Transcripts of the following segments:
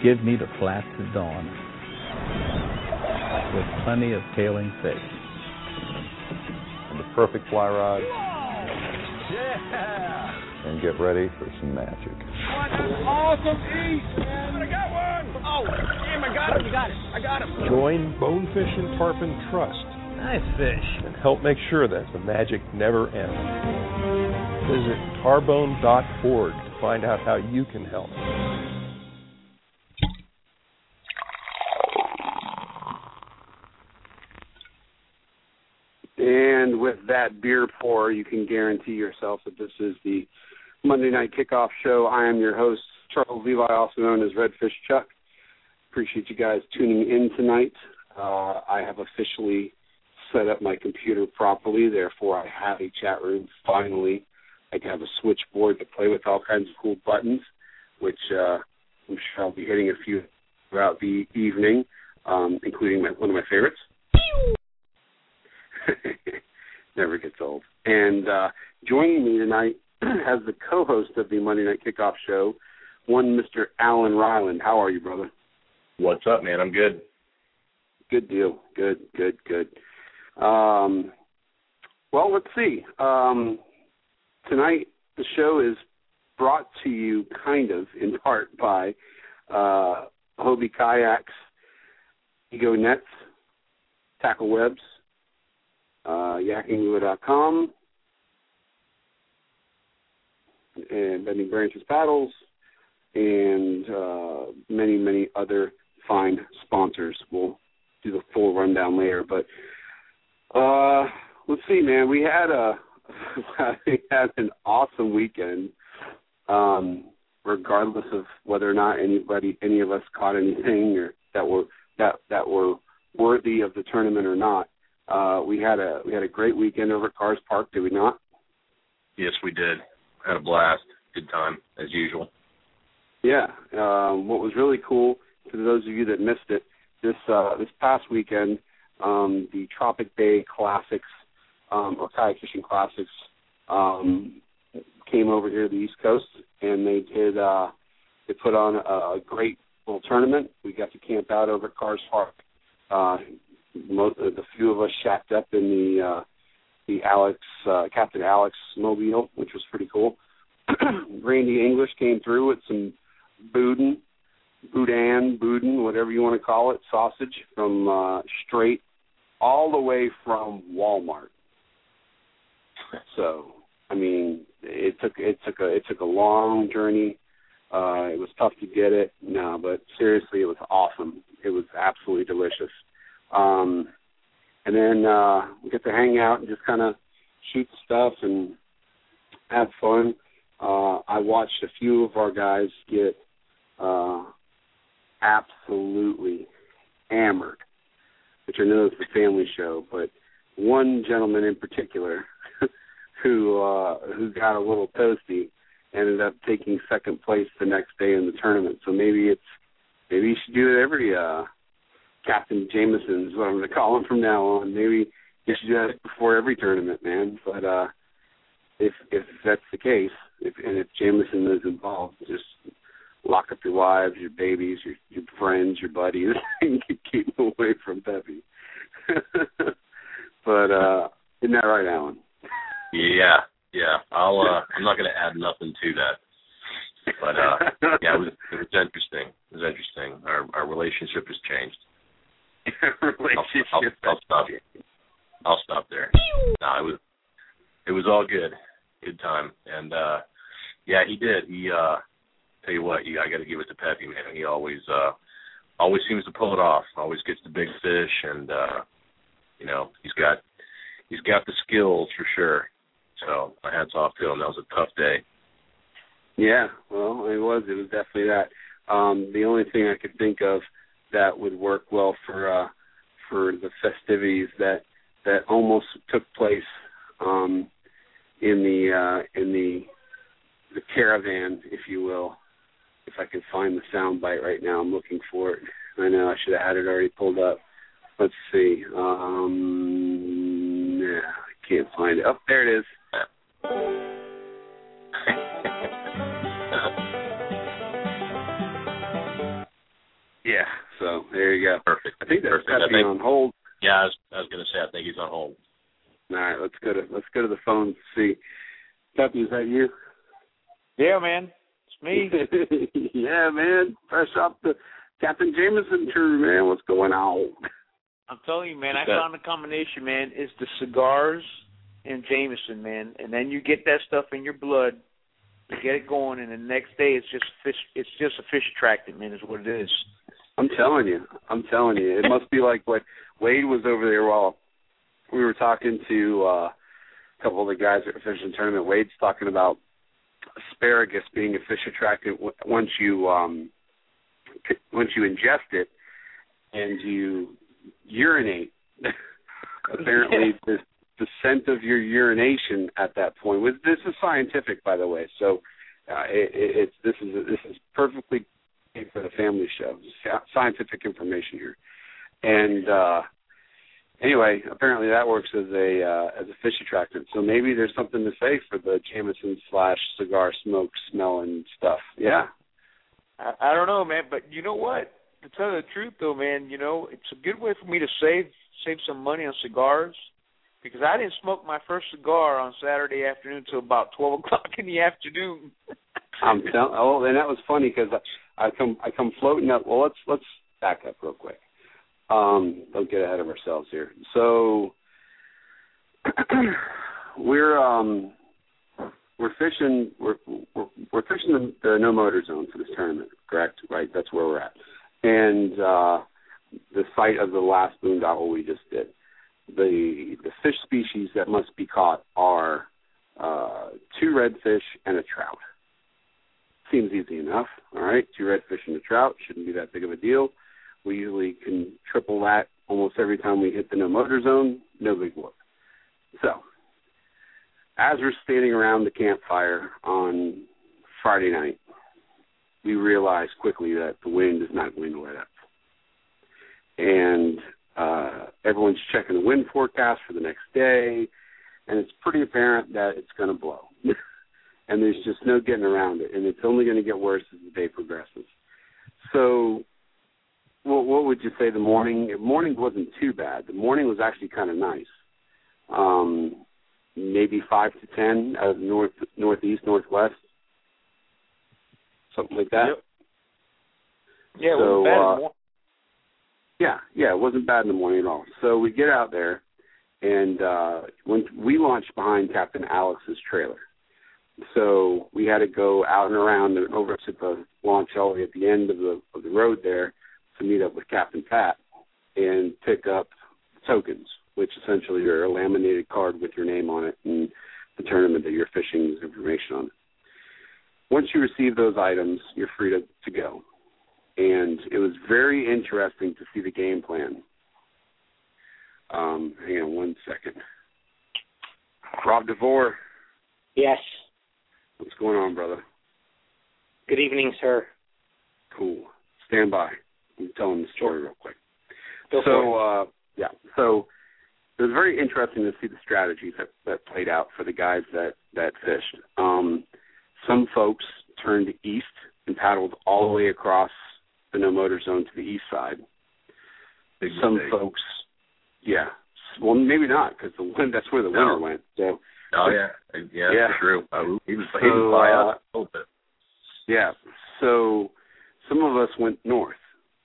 give me the flats at dawn, with plenty of tailing fish. And the perfect fly rod. Yeah! And get ready for some magic. Oh, that's awesome eat, man! I got one! Oh, damn, I got him! You got it. I got him. Join Bonefish and Tarpon Trust. Nice fish. And help make sure that the magic never ends. Visit tarbone.org to find out how you can help. And with that beer pour, you can guarantee yourself that this is the Monday Night Kickoff Show. I am your host, Charles Levi, also known as Redfish Chuck. Appreciate you guys tuning in tonight. I have officially set up my computer properly, therefore I have a chat room finally. I have a switchboard to play with all kinds of cool buttons, which I'm sure I'll be hitting a few throughout the evening, including one of my favorites. Never gets old. And joining me tonight as the co-host of the Monday Night Kickoff Show, one Mr. Alan Ryland. How are you, brother? What's up, man? I'm good. Good deal. Good. Well, let's see. Tonight, the show is brought to you kind of in part by Hobie Kayaks, Ego Nets, Tackle Webs, YakingLure.com, and Bending Branches Paddles, and many, many other fine sponsors. We'll do the full rundown later. But let's see, man. We had an awesome weekend, regardless of whether or not any of us caught anything or that were worthy of the tournament or not. We had a great weekend over at Cars Park, did we not? Yes, we did. Had a blast. Good time, as usual. Yeah. What was really cool, for those of you that missed it, this past weekend, the Tropic Bay Classics, or Kayak Fishing Classics, came over here to the East Coast, and they put on a great little tournament. We got to camp out over at Cars Park. The few of us shacked up in the Captain Alex mobile, which was pretty cool. Randy English came through with some boudin, whatever you want to call it, sausage from straight all the way from Walmart. So, I mean, it took a long journey. It was tough to get it, but seriously, it was awesome. It was absolutely delicious. And then we get to hang out and just kind of shoot stuff and have fun. I watched a few of our guys get absolutely hammered, which I know is the family show, but one gentleman in particular who got a little toasty ended up taking second place the next day in the tournament. So maybe you should do it every Captain Jameson is what I'm going to call him from now on. Maybe you should do that before every tournament, man. But if that's the case, if Jameson is involved, just lock up your wives, your babies, your friends, your buddies, and keep them away from Peppy. But isn't that right, Alan? Yeah. I'm not going to add nothing to that. But yeah, it was interesting. Our relationship has changed. I'll stop there. No, it was all good. Good time. And yeah, he did. He tell you what, I got to give it to Peppy, man. He always seems to pull it off. Always gets the big fish, and he's got the skills for sure. So my hat's off to him. That was a tough day. Yeah, well, it was definitely that. The only thing I could think of that would work well for the festivities that almost took place in the caravan, if you will. If I can find the sound bite right now, I'm looking for it. I know I should have had it already pulled up. Let's see. Yeah, I can't find it. Oh, there it is. Yeah, so there you go. Perfect. I think that's Perfect. Pepe on hold. Yeah, I was going to say, I think he's on hold. All right, let's go to the phone to see. Pepe, is that you? Yeah, man. It's me. Yeah, man. Fresh off the Captain Jameson tour, man. What's going on? I'm telling you, man, I found the combination, man. It's the cigars and Jameson, man. And then you get that stuff in your blood, you get it going, and the next day it's just fish. It's just a fish attractant, man, is what it is. I'm telling you. It must be like what Wade was over there while we were talking to a couple of the guys at the fishing tournament. Wade's talking about asparagus being a fish attractant once you ingest it and you urinate. Apparently, the scent of your urination at that point. This is scientific, by the way. So this is perfectly for the family show. Scientific information here. And anyway, apparently that works as a fish attractant. So maybe there's something to say for the Jameson / cigar smoke smelling stuff. Yeah. I don't know, man, but you know what? To tell you the truth, though, man, you know, it's a good way for me to save some money on cigars because I didn't smoke my first cigar on Saturday afternoon until about 12 o'clock in the afternoon. And that was funny because I come floating up. Well, let's back up real quick. Don't get ahead of ourselves here. So we're fishing. We're fishing the no motor zone for this tournament. Correct? Right. That's where we're at. And the site of the last boondoggle we just did. The fish species that must be caught are 2 redfish and a trout. Seems easy enough. All right, 2 redfish and a trout shouldn't be that big of a deal. We usually can triple that almost every time we hit the no motor zone. No big whoop. So, as we're standing around the campfire on Friday night, we realize quickly that the wind is not going to let up. And everyone's checking the wind forecast for the next day, and it's pretty apparent that it's going to blow. And there's just no getting around it, and it's only going to get worse as the day progresses. So what would you say the morning? The morning wasn't too bad. The morning was actually kind of nice. Maybe 5 to 10 out of northeast, northwest, something like that. Yep. Yeah, it wasn't bad in the morning. Yeah, it wasn't bad in the morning at all. So we get out there, and when we launched behind Captain Alex's trailer. So we had to go out and around and over to the launch all the way at the end of the road there to meet up with Captain Pat and pick up tokens, which essentially are a laminated card with your name on it and the tournament that you're fishing's information on it. Once you receive those items, you're free to go. And it was very interesting to see the game plan. Hang on one second. Rob DeVore. Yes. What's going on, brother? Good evening, sir. Cool. Stand by. I'm telling the story real quick. Go for it. So it was very interesting to see the strategies that played out for the guys that fished. Some folks turned east and paddled all the way across the no motor zone to the east side. Some folks, yeah. Well, maybe not because that's where the winner went. So. Oh yeah, true. He was by us a little bit. Yeah. So some of us went north.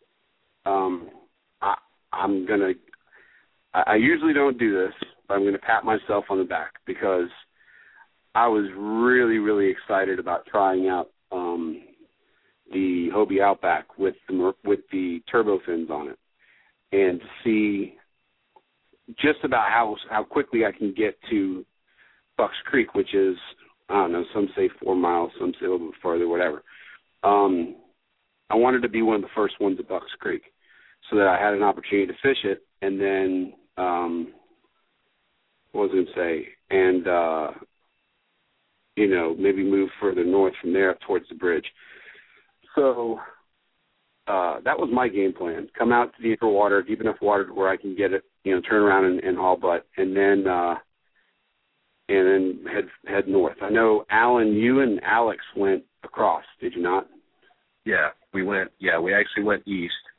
I usually don't do this, but I'm gonna pat myself on the back because I was really, really excited about trying out the Hobie Outback with the turbo fins on it, and to see just about how quickly I can get to Bucks Creek, which is, I don't know, some say 4 miles, some say a little bit further, whatever. I wanted to be one of the first ones at Bucks Creek so that I had an opportunity to fish it, and then, what was I going to say, and, maybe move further north from there up towards the bridge. So that was my game plan. Come out to deep enough water to where I can get it, turn around and haul butt, and then head north. I know, Alan, you and Alex went across, did you not? Yeah, we went. Yeah, we actually went east,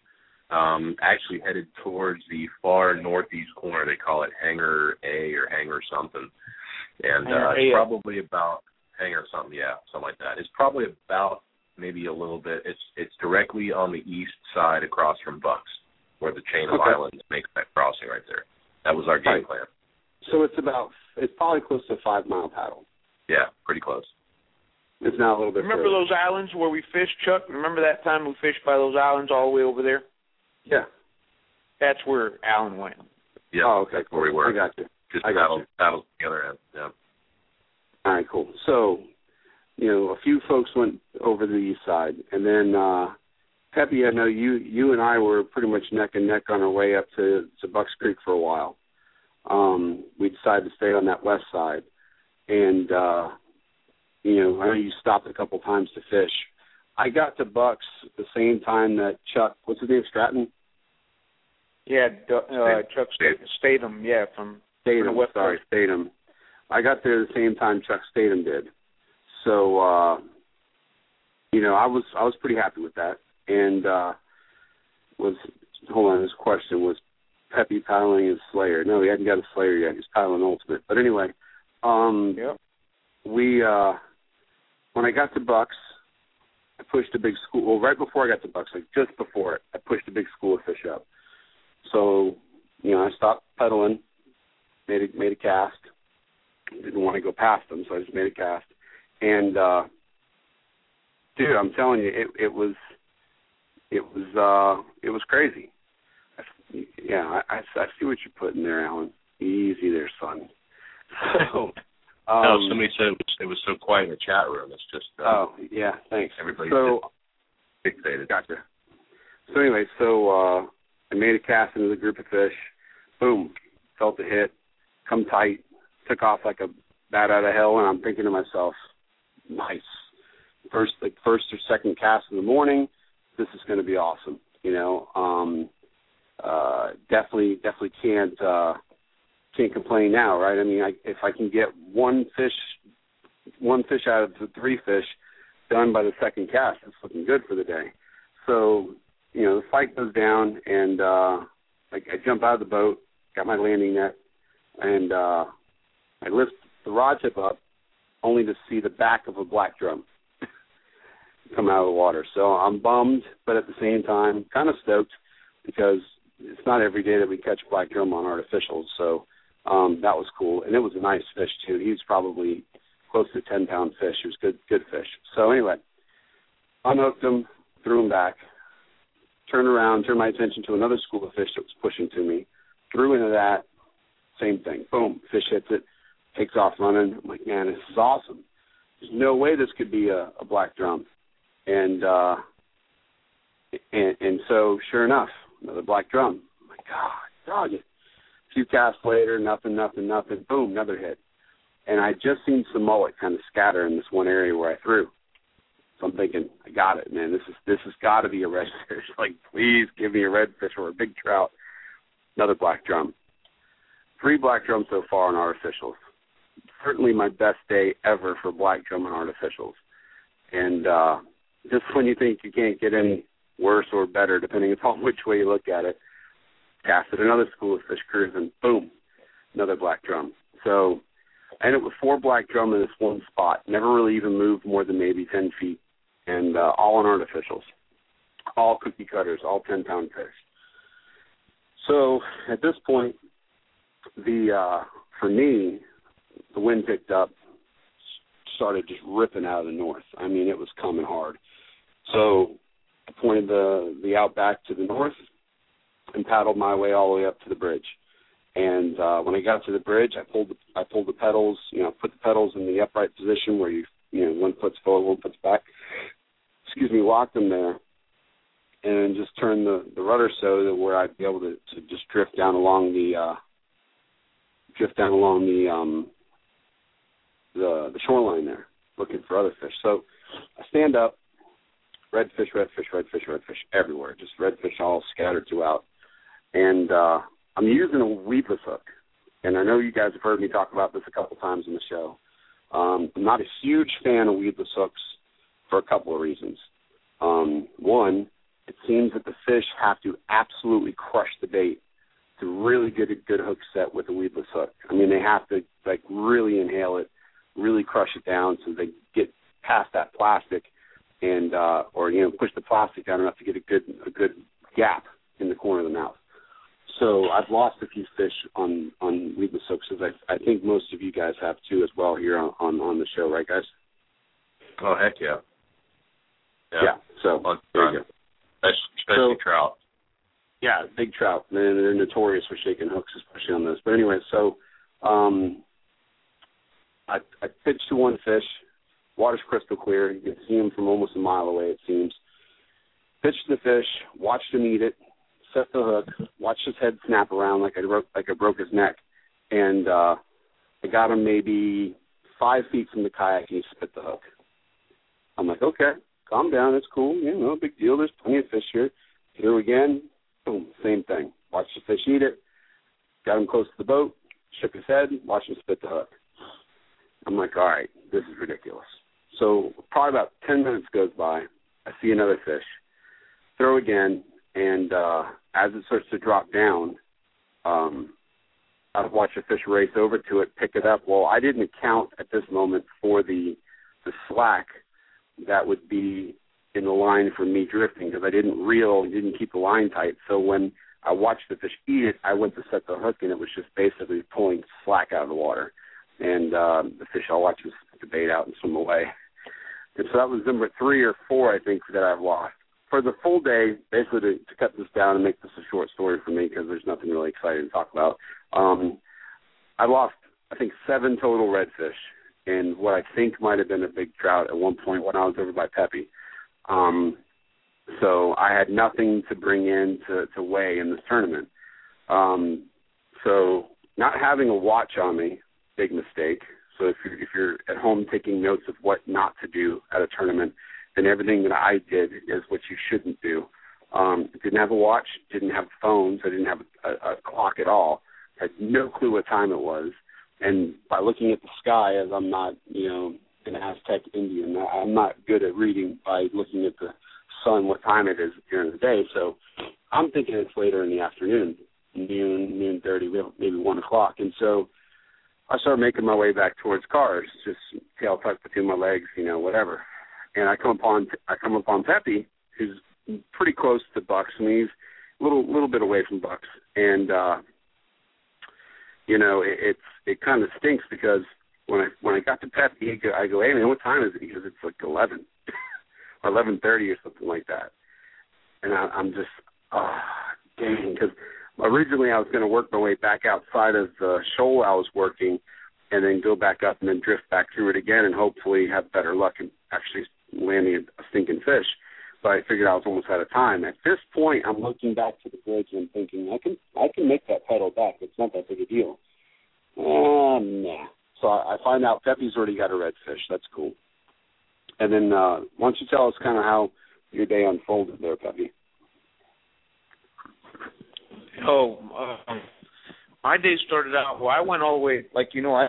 actually headed towards the far northeast corner. They call it Hangar A or Hangar something. And it's probably about Hangar something, yeah, something like that. It's probably about maybe a little bit. It's directly on the east side across from Bucks, where the chain of islands makes that crossing right there. That was our game plan. So it's probably close to a 5-mile paddle. Yeah, pretty close. It's now a little bit Remember further. those islands where we fished, Chuck? Remember that time we fished by those islands all the way over there? Yeah. That's where Alan went. Yeah, oh, okay, that's where we were. I got you. Just I got you. paddled the other end, yeah. All right, cool. So, a few folks went over to the east side, and then Peppy, I know you and I were pretty much neck and neck on our way up to Bucks Creek for a while. We decided to stay on that west side, and I know you stopped a couple times to fish. I got to Bucks the same time that Chuck, what's his name, Stratton? Yeah, Chuck Statham, yeah, from the west side. Statham. I got there the same time Chuck Statham did. So, I was pretty happy with that. And his question was Peppy paddling his Slayer. No, he hadn't got a Slayer yet. He's paddling Ultimate. But anyway, when I got to Bucks, I pushed a big school. Well, right before I got to Bucks, like just before it, I pushed a big school of fish up. So, I stopped pedaling, made a cast. Didn't want to go past them, so I just made a cast. And dude, I'm telling you, it was crazy. I see what you're putting there, Alan. Easy there, son. So, somebody said it was so quiet in the chat room. It's just. Yeah, thanks. Everybody's fixated. Gotcha. So anyway, I made a cast into the group of fish. Boom, felt the hit, come tight, took off like a bat out of hell, and I'm thinking to myself, nice. First or second cast in the morning, this is going to be awesome. Definitely can't complain now, right? I mean, if I can get one fish out of the 3 fish done by the second cast, it's looking good for the day. So, the fight goes down, and I jump out of the boat, got my landing net, and I lift the rod tip up only to see the back of a black drum come out of the water. So I'm bummed, but at the same time kind of stoked because it's not every day that we catch black drum on artificials. So that was cool. And it was a nice fish, too. He was probably close to 10-pound fish. He was good fish. So anyway, unhooked him, threw him back, turned around, turned my attention to another school of fish that was pushing to me, threw into that, same thing. Boom, fish hits it, takes off running. I'm like, man, this is awesome. There's no way this could be a black drum. And so, sure enough, another black drum. I'm like, dog it. A few casts later, nothing. Boom, another hit. And I just seen some mullet kind of scatter in this one area where I threw. So I'm thinking, I got it, man. This has got to be a redfish. Like, please give me a redfish or a big trout. Another black drum. 3 black drums so far on artificials. Certainly my best day ever for black drum and artificials. And just when you think you can't get any worse or better, depending upon which way you look at it, casted another school of fish cruising, boom, another black drum. So I ended up with 4 black drum in this one spot. Never really even moved more than maybe 10 feet, and all on artificials, all cookie cutters, all 10-pound fish. So at this point, for me, the wind picked up, started just ripping out of the north. I mean, it was coming hard. So I pointed the outback to the north and paddled my way all the way up to the bridge. And when I got to the bridge, I pulled the pedals, put the pedals in the upright position where one foot's forward, one foot's back. Locked them there, and just turned the rudder so that where I'd be able to just drift down along the shoreline there, looking for other fish. So I stand up, redfish everywhere, just redfish all scattered throughout. And I'm using a weedless hook. And I know you guys have heard me talk about this a couple times in the show. I'm not a huge fan of weedless hooks for a couple of reasons. One, it seems that the fish have to absolutely crush the bait to really get a good hook set with a weedless hook. I mean, they have to like really inhale it, really crush it down so they get past that plastic and or push the plastic down enough to get a good gap in the corner of the mouth. So I've lost a few fish on weedless hooks, as I think most of you guys have too as well here on the show, right, guys? Oh, heck yeah. Yeah. So there you go. Especially trout. Yeah, big trout. They're notorious for shaking hooks, especially on this. But anyway, so I pitched to one fish. Water's crystal clear. You can see him from almost a mile away, it seems. Pitched the fish, watched him eat it, set the hook, watched his head snap around like I broke his neck, and I got him maybe 5 feet from the kayak, and he spit the hook. I'm like, okay, calm down, it's cool, no big deal. There's plenty of fish here. Here again, boom, same thing. Watched the fish eat it, got him close to the boat, shook his head, watched him spit the hook. I'm like, all right, this is ridiculous. So probably about 10 minutes goes by. I see another fish. Throw again, and as it starts to drop down, I watch the fish race over to it, pick it up. Well, I didn't account at this moment for the slack that would be in the line for me drifting because I didn't keep the line tight. So when I watched the fish eat it, I went to set the hook, and it was just basically pulling slack out of the water. And the fish I'll watch was spit the bait out and swim away. And so that was number 3 or 4, I think, that I've lost. For the full day, basically to cut this down and make this a short story for me because there's nothing really exciting to talk about, I lost, I think, 7 total redfish and what I think might have been a big trout at one point when I was over by Pepe. So I had nothing to bring in to weigh in this tournament. So not having a watch on me, big mistake. So if you're at home taking notes of what not to do at a tournament, then everything that I did is what you shouldn't do. Didn't have a watch, didn't have phones, I didn't have a clock at all. Had no clue what time it was. And by looking at the sky, as I'm not, an Aztec Indian, I'm not good at reading by looking at the sun what time it is during the day. So I'm thinking it's later in the afternoon, noon 30, maybe 1 o'clock. And so I started making my way back towards cars, just tail tucked between my legs, whatever. And I come upon Pepe, who's pretty close to Bucks, and he's a little bit away from Bucks. And it kind of stinks because when I got to Pepe, I go, hey man, what time is it? He goes, it's like 11 or 11:30 or something like that. And I'm just, dang, because originally I was going to work my way back outside of the shoal I was working and then go back up and then drift back through it again and hopefully have better luck in actually landing a stinking fish. But I figured I was almost out of time. At this point, I'm looking back to the bridge and I'm thinking, I can make that pedal back. It's not that big a deal. Nah. So I find out Pepe's already got a redfish. That's cool. And then why don't you tell us kind of how your day unfolded there, Pepe? My day started out, I went all the way, I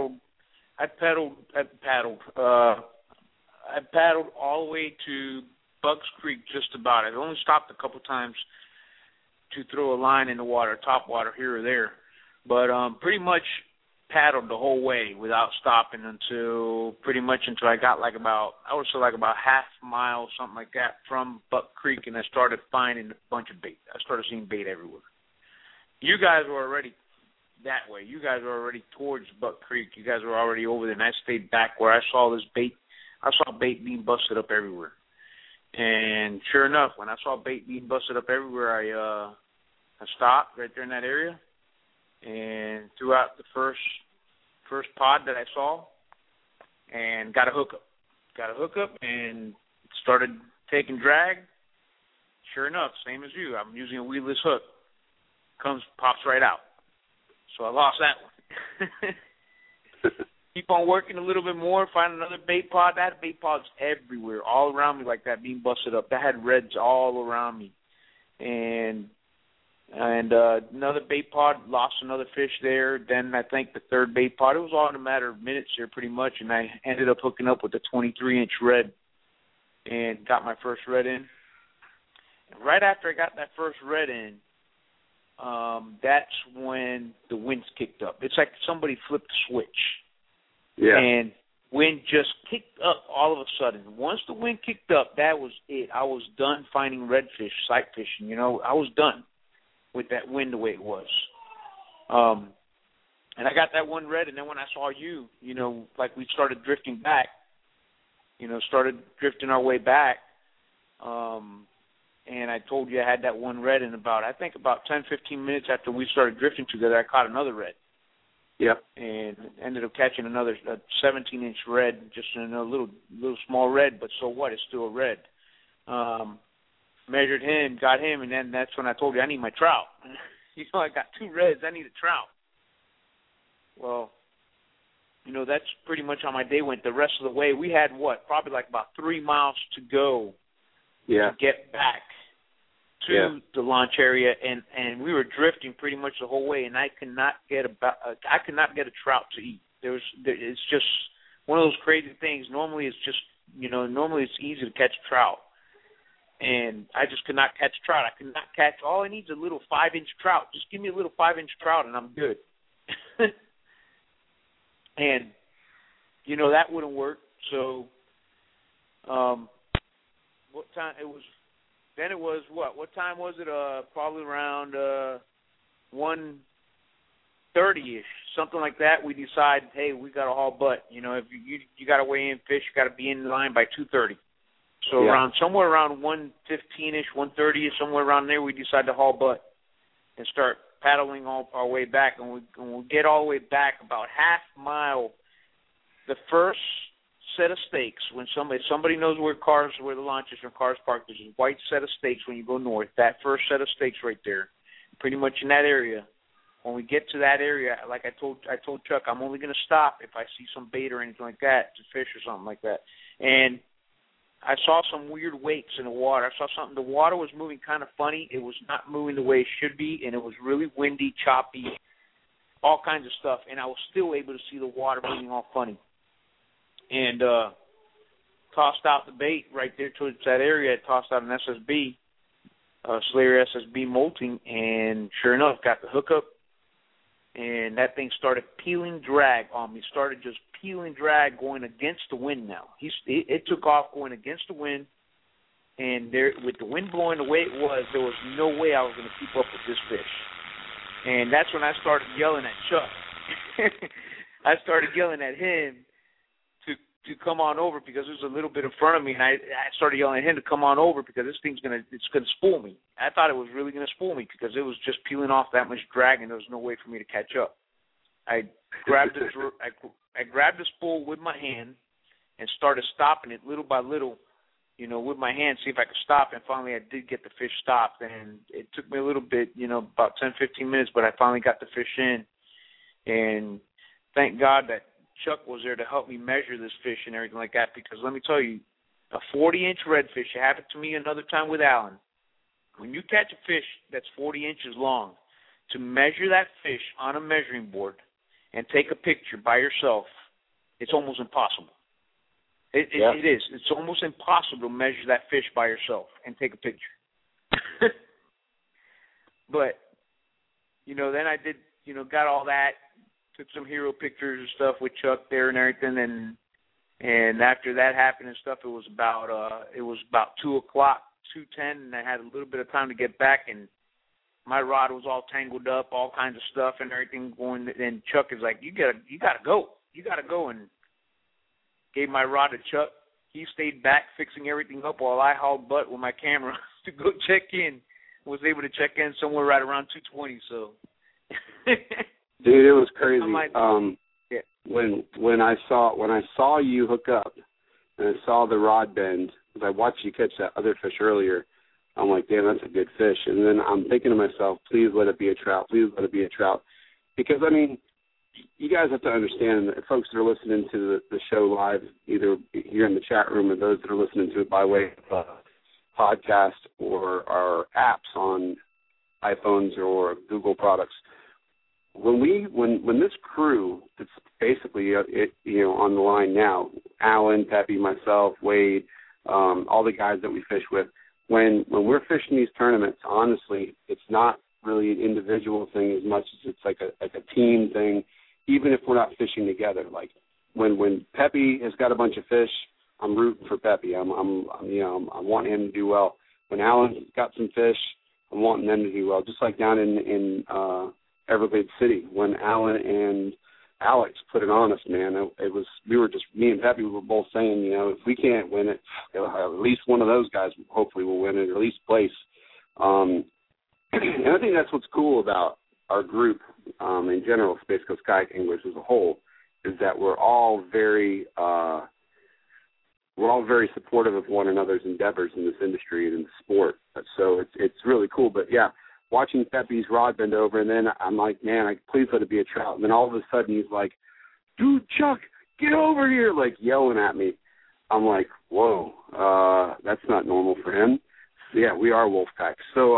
paddled all the way to Bucks Creek just about. I only stopped a couple times to throw a line in the water, top water here or there, but pretty much paddled the whole way without stopping until I got about half a mile, something like that, from Buck Creek, and I started finding a bunch of bait. I started seeing bait everywhere. You guys were already that way. You guys were already towards Buck Creek. You guys were already over there, and I stayed back where I saw this bait. I saw bait being busted up everywhere. And sure enough, when I saw bait being busted up everywhere, I stopped right there in that area and threw out the first pod that I saw and got a hookup and started taking drag. Sure enough, same as you, I'm using a weedless hook. Pops right out. So I lost that one. Keep on working a little bit more, find another bait pod. That bait pod's everywhere, all around me like that, being busted up. That had reds all around me. And another bait pod, lost another fish there. Then I think the third bait pod, it was all in a matter of minutes there pretty much, and I ended up hooking up with a 23-inch red and got my first red in. Right after I got that first red in, that's when the winds kicked up. It's like somebody flipped a switch. Yeah. And wind just kicked up all of a sudden. Once the wind kicked up, that was it. I was done finding redfish, sight fishing. You know, I was done with that wind the way it was. And I got that one red, and then when I saw you, you know, like we started drifting back, started drifting our way back, and I told you I had that one red in about 10, 15 minutes after we started drifting together, I caught another red. Yep. And ended up catching another 17-inch red, just in a little small red, but so what? It's still a red. Measured him, got him, and then that's when I told you I need my trout. I got 2 reds. I need a trout. Well, that's pretty much how my day went. The rest of the way, we had probably like about 3 miles to go to get back to the launch area, and we were drifting pretty much the whole way, and I could not get a trout to eat. It's just one of those crazy things. Normally it's easy to catch a trout, and I just could not catch a trout. I could not catch. All I need is a little 5-inch trout. Just give me a little 5-inch trout, and I'm good. And that wouldn't work. So, what time it was? Then it was what? What time was it? Probably around 1:30ish, something like that. We decided, hey, we got to haul butt. If you got to weigh in fish, you got to be in line by 2:30. So somewhere around 1:15ish, 1:30ish, somewhere around there, we decided to haul butt and start paddling all our way back. And we'll get all the way back about half mile. The first set of stakes, when somebody knows where the launches or cars parked, there's a white set of stakes when you go north. That first set of stakes right there, pretty much in that area. When we get to that area, like I told Chuck, I'm only going to stop if I see some bait or anything like that to fish or something like that. And I saw some weird wakes in the water. I saw something. The water was moving kind of funny. It was not moving the way it should be, and it was really windy, choppy, all kinds of stuff. And I was still able to see the water moving all funny. And tossed out the bait right there towards that area. I tossed out an SSB, Slayer SSB molting, and sure enough, got the hookup. And that thing started peeling drag on me. Started just peeling drag going against the wind now. It took off going against the wind. And there, with the wind blowing the way it was, there was no way I was going to keep up with this fish. And that's when I started yelling at Chuck. I started yelling at him to come on over because it was a little bit in front of me, and I started yelling at him to come on over because this thing's gonna spool me. I thought it was really gonna spool me because it was just peeling off that much drag, and there was no way for me to catch up. I grabbed the spool with my hand and started stopping it little by little, with my hand, see if I could stop. And finally, I did get the fish stopped, and it took me a little bit, about 10, 15 minutes, but I finally got the fish in, and thank God that Chuck was there to help me measure this fish and everything like that, because let me tell you, a 40-inch redfish, it happened to me another time with Alan. When you catch a fish that's 40 inches long, to measure that fish on a measuring board and take a picture by yourself, it's almost impossible. It is. It's almost impossible to measure that fish by yourself and take a picture. But, then I did, got all that. Took some hero pictures and stuff with Chuck there and everything, and after that happened and stuff, it was about 2:00, 2:10, and I had a little bit of time to get back, and my rod was all tangled up, all kinds of stuff and everything going. And Chuck is like, you gotta go, and gave my rod to Chuck. He stayed back fixing everything up while I hauled butt with my camera to go check in. Was able to check in somewhere right around 2:20. So. Dude, it was crazy. When I saw you hook up and I saw the rod bend, because I watched you catch that other fish earlier, I'm like, damn, that's a good fish. And then I'm thinking to myself, please let it be a trout. Please let it be a trout. Because, you guys have to understand, folks that are listening to the show live, either here in the chat room or those that are listening to it by way of podcast or our apps on iPhones or Google products, when this crew that's basically on the line now, Alan, Peppy, myself, Wade, all the guys that we fish with, when we're fishing these tournaments, honestly, it's not really an individual thing as much as it's like a team thing, even if we're not fishing together. Like when Pepe has got a bunch of fish, I'm rooting for Pepe. I'm wanting him to do well. When Alan's got some fish, I'm wanting them to do well. Just like down in Everglades City, when Alan and Alex put it on us, man. Me and Pepe were both saying, if we can't win it, at least one of those guys hopefully will win it, or at least place. And I think that's what's cool about our group in general, Space Coast Kayak Anglers as a whole, is that we're all very supportive of one another's endeavors in this industry and in the sport. So it's really cool. But yeah, watching Pepe's rod bend over, and then I'm like, man, please let it be a trout. And then all of a sudden he's like, dude, Chuck, get over here, like yelling at me. I'm like, whoa, that's not normal for him. So yeah, we are Wolfpack. So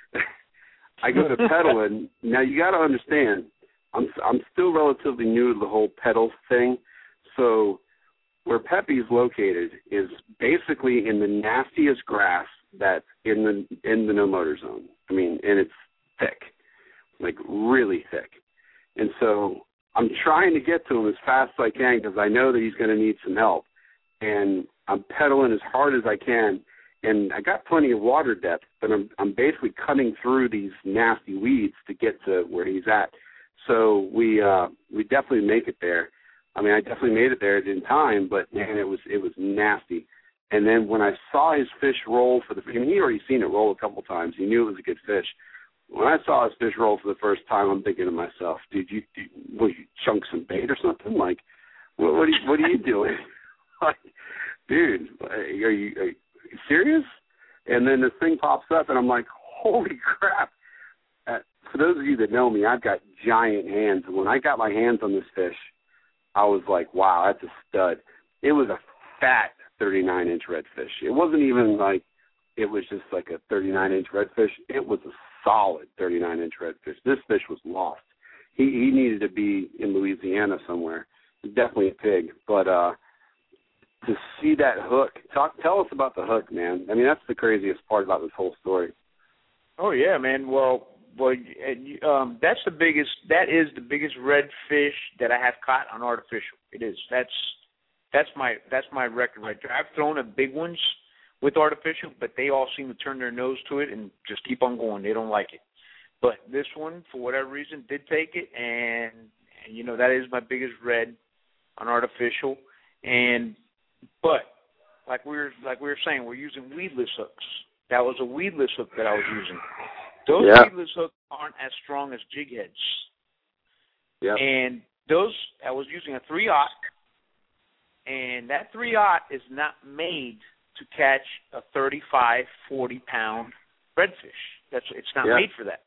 I go to pedaling. Now you got to understand, I'm still relatively new to the whole pedal thing. So where Pepe's located is basically in the nastiest grass that's in the no motor zone. I mean, and it's thick, like really thick. And so I'm trying to get to him as fast as I can because I know that he's going to need some help. And I'm pedaling as hard as I can. And I got plenty of water depth, but I'm basically cutting through these nasty weeds to get to where he's at. So we definitely make it there. I mean, I definitely made it there in time, but man, it was nasty. And then when I saw his fish roll he already seen it roll a couple times. He knew it was a good fish. When I saw his fish roll for the first time, I'm thinking to myself, dude, you chunk some bait or something? Like, what are you doing? Like, dude, are you serious? And then this thing pops up, and I'm like, holy crap. For those of you that know me, I've got giant hands. And when I got my hands on this fish, I was like, wow, that's a stud. It was a fat 39-inch redfish. It wasn't even like it was just like a 39-inch redfish. It was a solid 39-inch redfish. This fish was lost. He needed to be in Louisiana somewhere. Definitely a pig. But to see that hook, tell us about the hook, man. I mean, that's the craziest part about this whole story. Oh, yeah, man. Well, that's the biggest. That is the biggest redfish that I have caught on artificial. It is. That's my record right there. I've thrown at big ones with artificial, but they all seem to turn their nose to it and just keep on going. They don't like it. But this one, for whatever reason, did take it, and that is my biggest red on artificial. But like we were saying, we're using weedless hooks. That was a weedless hook that I was using. Those weedless hooks aren't as strong as jig heads. Yeah. And those, I was using a 3/0, and that 3/0 is not made to catch a 35, 40-pound redfish. It's not made for that.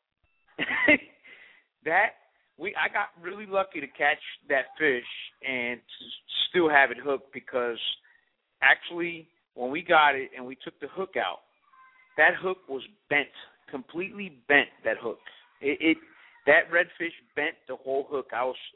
I got really lucky to catch that fish and still have it hooked, because actually when we got it and we took the hook out, that hook was bent, completely bent, that hook. That redfish bent the whole hook.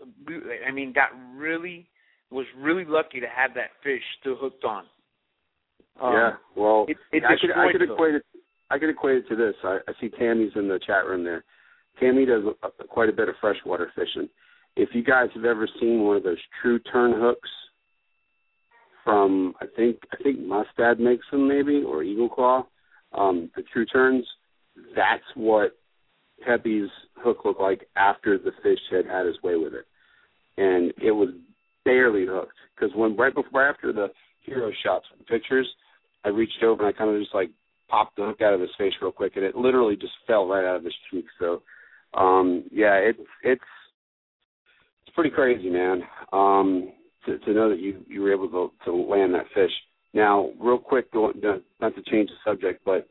Was really lucky to have that fish still hooked on. Well, I could equate it to this. I see Tammy's in the chat room there. Tammy does quite a bit of freshwater fishing. If you guys have ever seen one of those true turn hooks from, I think Mustad makes them maybe, or Eagle Claw, the true turns, that's what Pepe's hook looked like after the fish had his way with it. And it was barely hooked, because right after the hero shots and pictures, I reached over and I kind of just like popped the hook out of his face real quick, and it literally just fell right out of his cheek. So, it's pretty crazy, man. To know that you were able to land that fish. Now, real quick, not to change the subject, but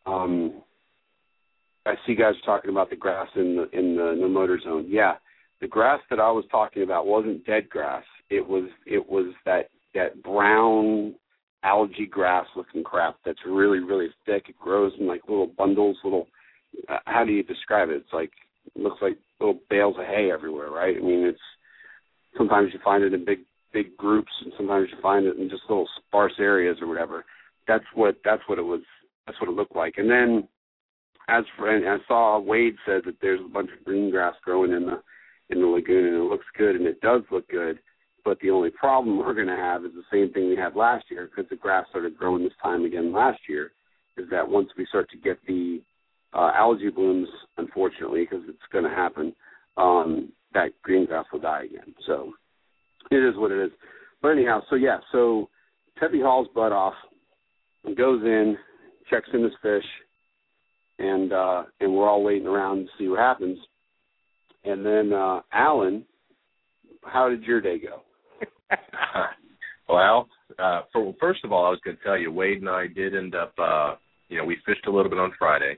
I see guys talking about the grass in the no motor zone. Yeah, the grass that I was talking about wasn't dead grass. It was that brown algae grass looking crap that's really, really thick. It grows in like little bundles, how do you describe it? It looks like little bales of hay everywhere, right? I mean, sometimes you find it in big groups, and sometimes you find it in just little sparse areas or whatever. That's what it was that's what it looked like. And then and I saw Wade said that there's a bunch of green grass growing in the lagoon, and it looks good, and it does look good. But the only problem we're going to have is the same thing we had last year, because the grass started growing this time again last year, is that once we start to get the algae blooms, unfortunately, because it's going to happen, that green grass will die again. So it is what it is. But anyhow, so Peppy hauls butt off and goes in, checks in his fish, and we're all waiting around to see what happens. And then, Alan, how did your day go? Well, first of all, I was going to tell you, Wade and I did end up, we fished a little bit on Friday.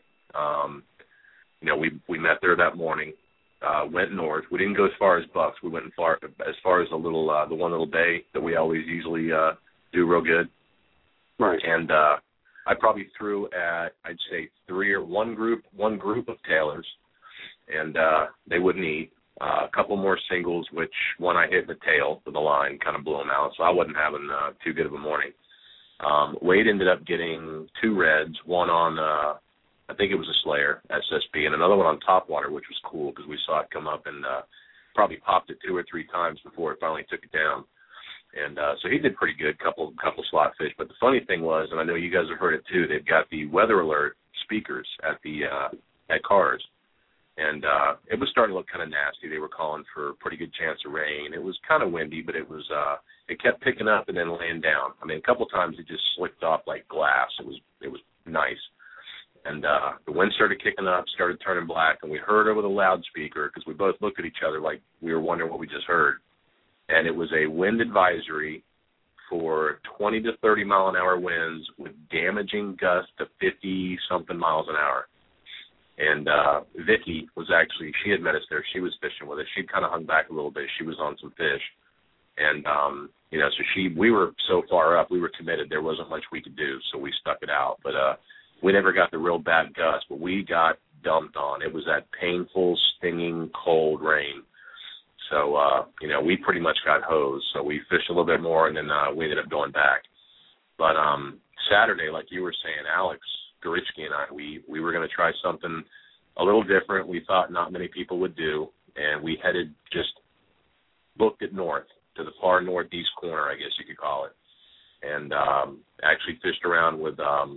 We met there that morning, went north. We didn't go as far as Bucks. We went as far as the one little bay that we always usually do real good. Right. And I probably threw at, I'd say, one group of tailors, and they wouldn't eat. A couple more singles, which one I hit in the tail with the line, kind of blew them out, so I wasn't having too good of a morning. Wade ended up getting 2 reds, one on, I think it was a Slayer, SSB, and another one on Topwater, which was cool because we saw it come up and probably popped it 2 or 3 times before it finally took it down. And so he did pretty good, couple slot fish. But the funny thing was, and I know you guys have heard it too, they've got the weather alert speakers at cars. And it was starting to look kind of nasty. They were calling for a pretty good chance of rain. It was kind of windy, but it kept picking up and then laying down. I mean, a couple times it just slicked off like glass. It was nice. And the wind started kicking up, started turning black, and we heard over the loudspeaker, because we both looked at each other like we were wondering what we just heard. And it was a wind advisory for 20 to 30 mile an hour winds with damaging gusts to 50-something miles an hour. And Vicky was actually, she had met us there. She was fishing with us. She kind of hung back a little bit. She was on some fish. And, so we were so far up, we were committed. There wasn't much we could do, so we stuck it out. But we never got the real bad gust, but we got dumped on. It was that painful, stinging, cold rain. So, we pretty much got hosed. So we fished a little bit more, and then we ended up going back. But Saturday, like you were saying, Alex Gorichki and I, we were going to try something a little different. We thought not many people would do, and we booked it north to the far northeast corner, I guess you could call it, and actually fished around with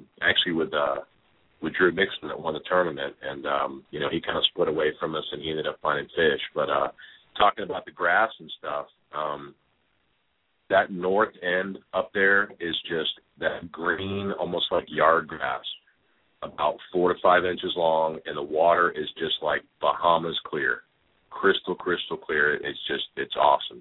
Drew Mixon that won the tournament, and he kind of split away from us, and he ended up finding fish. But talking about the grass and stuff, that north end up there is just that green, almost like yard grass, about 4 to 5 inches long, and the water is just like Bahamas clear, crystal clear. It's awesome.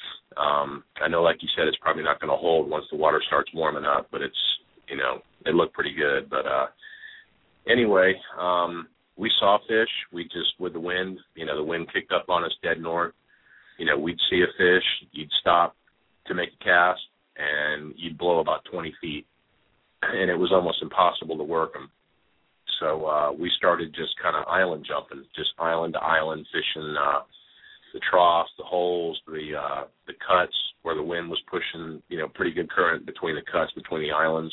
I know, like you said, it's probably not going to hold once the water starts warming up, but it looked pretty good. But anyway, we saw fish. We just, with the wind, the wind kicked up on us dead north. We'd see a fish, you'd stop to make a cast, and you'd blow about 20 feet, and it was almost impossible to work them. So we started just kind of island jumping, just island to island, fishing the troughs, the holes, the cuts where the wind was pushing, pretty good current between the cuts, between the islands.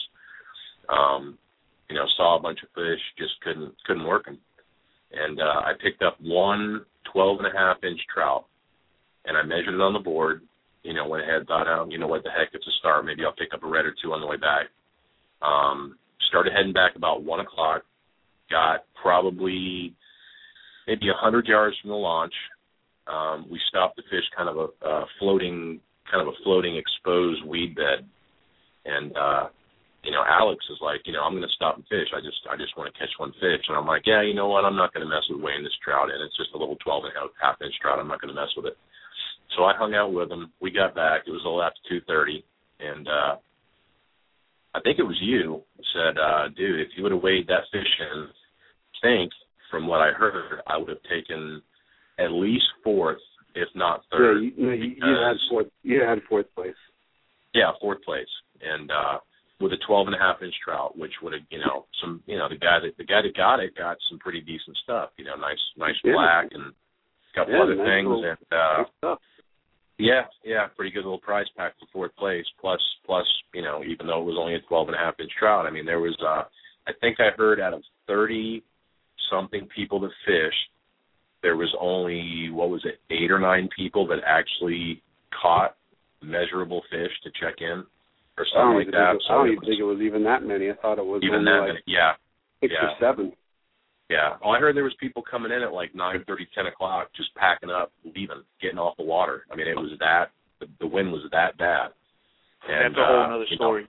Saw a bunch of fish, just couldn't work them. And I picked up one 12.5-inch trout, and I measured it on the board. Went ahead, thought out, what the heck, it's a start. Maybe I'll pick up a red or 2 on the way back. Started heading back about 1 o'clock. Got probably maybe 100 yards from the launch. We stopped to fish kind of a floating exposed weed bed. And, Alex is like, I'm going to stop and fish. I just want to catch one fish. And I'm like, yeah, you know what? I'm not going to mess with weighing this trout in. It's just a little 12.5-inch trout. I'm not going to mess with it. So I hung out with him. We got back. It was a little after 2:30. And I think it was you said, dude, if you would have weighed that fish in, I think, from what I heard, I would have taken at least 4th, if not 3rd. Yeah, you had 4th place. Yeah, 4th place. And with a 12.5-inch trout, which would have, the guy that got it got some pretty decent stuff, nice black and a couple other things. And pretty good little prize pack for 4th place. Plus, even though it was only a 12.5-inch trout, I mean, there was I think I heard out of 30-something people that fished, there was only, 8 or 9 people that actually caught measurable fish to check in or something like that. I don't even think it was even that many. I thought it was even that many. Yeah. 6 or 7. Yeah. Well, I heard there was people coming in at like 9:30, 10 o'clock, just packing up, leaving, getting off the water. I mean, it was that, the wind was that bad. And, that's a whole other story.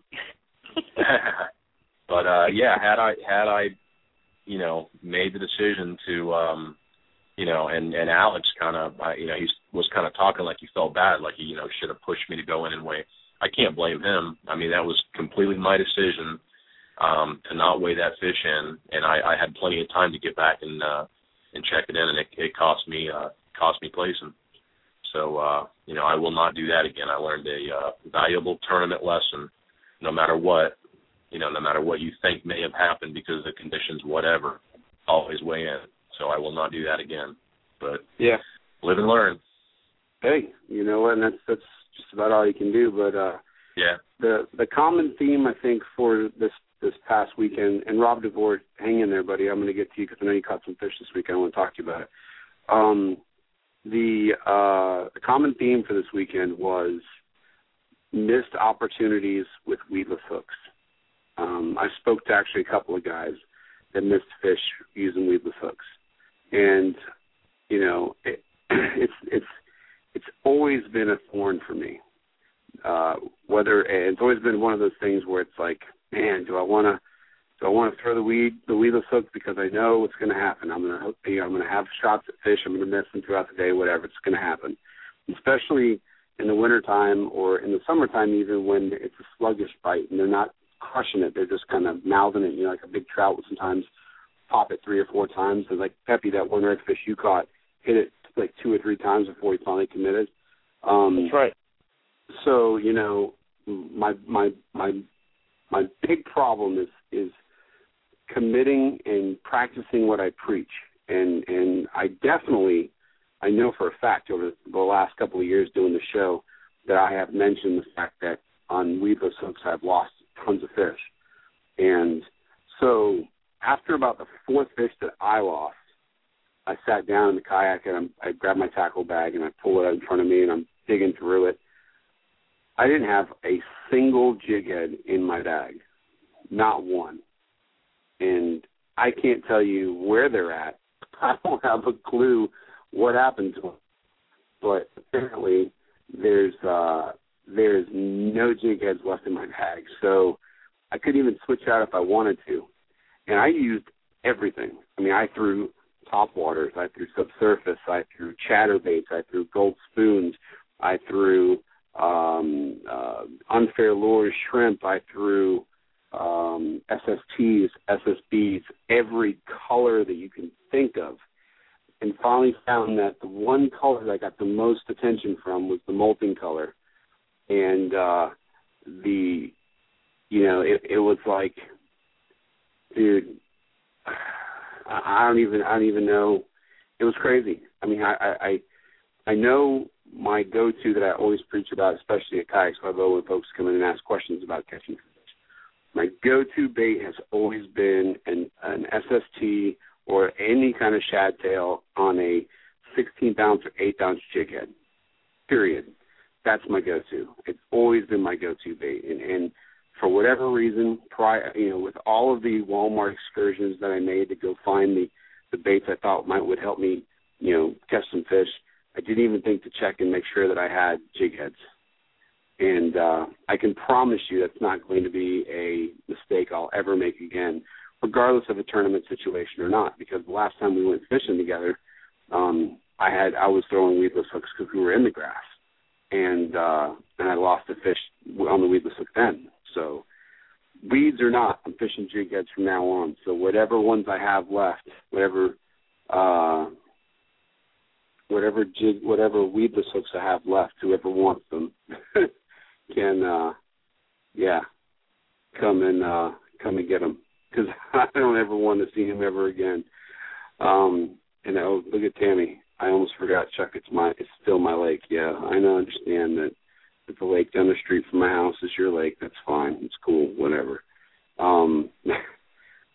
But had I, made the decision to, and Alex kind of, he was kind of talking like he felt bad, like he, should have pushed me to go in and weigh. I can't blame him. I mean, that was completely my decision to not weigh that fish in, and I had plenty of time to get back and check it in, and it cost me placing. So I will not do that again. I learned a valuable tournament lesson. No matter what you think may have happened because of the conditions, whatever, always weigh in. So I will not do that again. But yeah, live and learn. Hey, you know what? And that's just about all you can do. But the common theme I think for this past weekend, and Rob DeVore, hang in there, buddy. I'm going to get to you because I know you caught some fish this weekend. I want to talk to you about it. The common theme for this weekend was missed opportunities with weedless hooks. I spoke to actually a couple of guys that missed fish using weedless hooks, and it's always been a thorn for me. It's always been one of those things where it's like, man, do I want to throw the weedless hook because I know what's going to happen. I'm going to have shots at fish. I'm going to miss them throughout the day. Whatever, it's going to happen. Especially in the wintertime or in the summertime, even when it's a sluggish bite and they're not crushing it, they're just kind of mouthing it. Like a big trout will sometimes pop it 3 or 4 times. And like Peppy, that one redfish you caught, hit it like 2 or 3 times before he finally committed. That's right. So my big problem is committing and practicing what I preach, and I know for a fact over the last couple of years doing the show that I have mentioned the fact that on weedless hooks I've lost tons of fish, and so after about the 4th fish that I lost, I sat down in the kayak and I grabbed my tackle bag and I pull it out in front of me and I'm digging through it. I didn't have a single jig head in my bag, not one. And I can't tell you where they're at. I don't have a clue what happened to them. But apparently there's no jig heads left in my bag. So I couldn't even switch out if I wanted to. And I used everything. I mean, I threw topwaters, I threw subsurface, I threw chatterbaits, I threw gold spoons, I threw unfair lures, shrimp, I threw SSTs, SSBs, every color that you can think of, and finally found that the one color that I got the most attention from was the molting color, and it was like, dude, I don't even know. It was crazy. I mean, I know my go-to that I always preach about, especially at Kayak Squad, when folks come in and ask questions about catching fish. My go-to bait has always been an SST or any kind of shad tail on a 16-ounce or 8-ounce jig head, period. That's my go-to. It's always been my go-to bait. And for whatever reason, with all of the Walmart excursions that I made to go find the baits I thought would help me, catch some fish, I didn't even think to check and make sure that I had jig heads. And I can promise you that's not going to be a mistake I'll ever make again, regardless of a tournament situation or not, because the last time we went fishing together, I was throwing weedless hooks because we were in the grass, and I lost a fish on the weedless hook then. So weeds or not, I'm fishing jig heads from now on. So whatever ones I have left, whatever weedless hooks I have left, whoever wants them can, come and get them, because I don't ever want to see him ever again. Look at Tammy. I almost forgot, Chuck. It's still my lake. Yeah, I understand that. If the lake down the street from my house is your lake, that's fine. It's cool, whatever.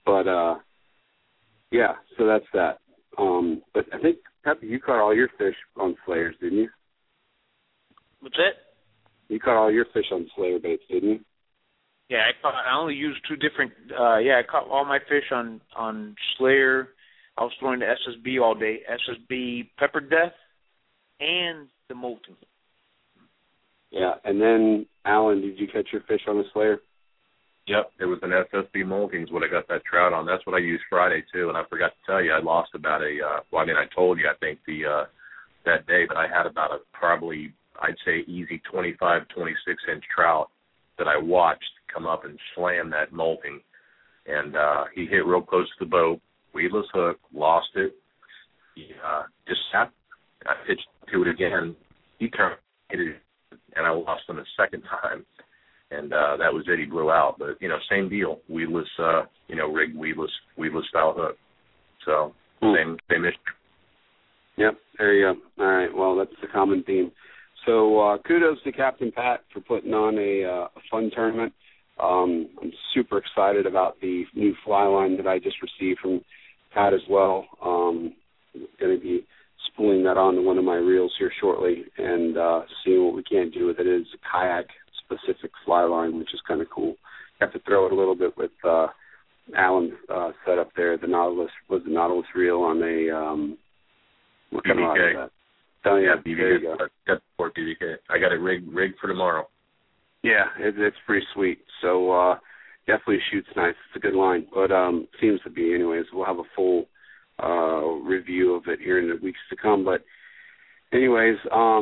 But yeah, so that's that. But I think, Peppy, you caught all your fish on Slayers, didn't you? What's that? You caught all your fish on Slayer baits, didn't you? Yeah, I only used two different. I caught all my fish on Slayer. I was throwing the SSB all day. SSB Pepper Death and the Molting. Yeah, and then Alan, did you catch your fish on the Slayer? Yep, it was an SSB Molting's what I got that trout on. That's what I used Friday too, and I forgot to tell you I lost about I told you I think that day, but I had about a probably I'd say easy 25, 26-inch trout that I watched come up and slam that molting, and he hit real close to the boat, weedless hook, lost it. He just sat. I pitched to it again. He turned, hit it, and I lost him a second time. And that was it. He blew out. But, same deal. Weedless, rigged weedless style hook. So, same issue. Yep, there you go. All right, well, that's the common theme. So kudos to Captain Pat for putting on a fun tournament. I'm super excited about the new fly line that I just received from Pat as well. I'm going to be spooling that onto one of my reels here shortly and seeing what we can do with it. It is a kayak-specific fly line, which is kind of cool. You have to throw it a little bit with Alan's setup there. The Nautilus reel on a what kind of line is that? Oh, yeah, BVK. there you go. That's for BVK. I got it rigged for tomorrow. Yeah, it's pretty sweet. So definitely shoots nice. It's a good line, but seems to be anyways. We'll have a full review of it here in the weeks to come. But anyways,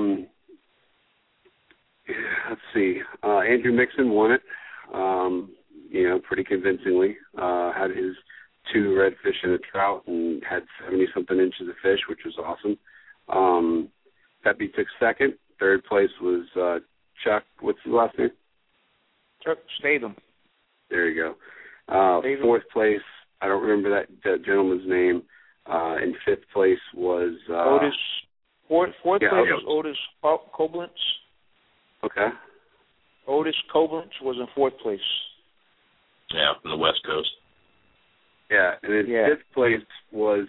let's see. Andrew Mixon won it, pretty convincingly. Had his 2 redfish and a trout and had 70-something inches of fish, which was awesome. Peppy took second. Third place was Chuck. What's his last name? Chuck Statham. There you go. Fourth place, I don't remember that gentleman's name. And fifth place was Otis. Fourth place was Otis Koblenz. Okay. Otis Koblenz was in fourth place. Yeah, from the West Coast. Yeah, and then fifth place was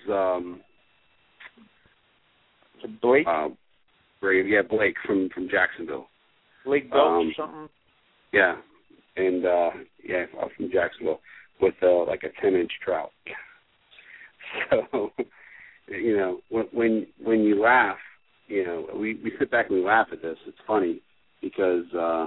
Blake. Blake from Jacksonville. Blake Belch or something. Yeah, and from Jacksonville with like a 10-inch trout. So, when you laugh, we sit back and we laugh at this. It's funny because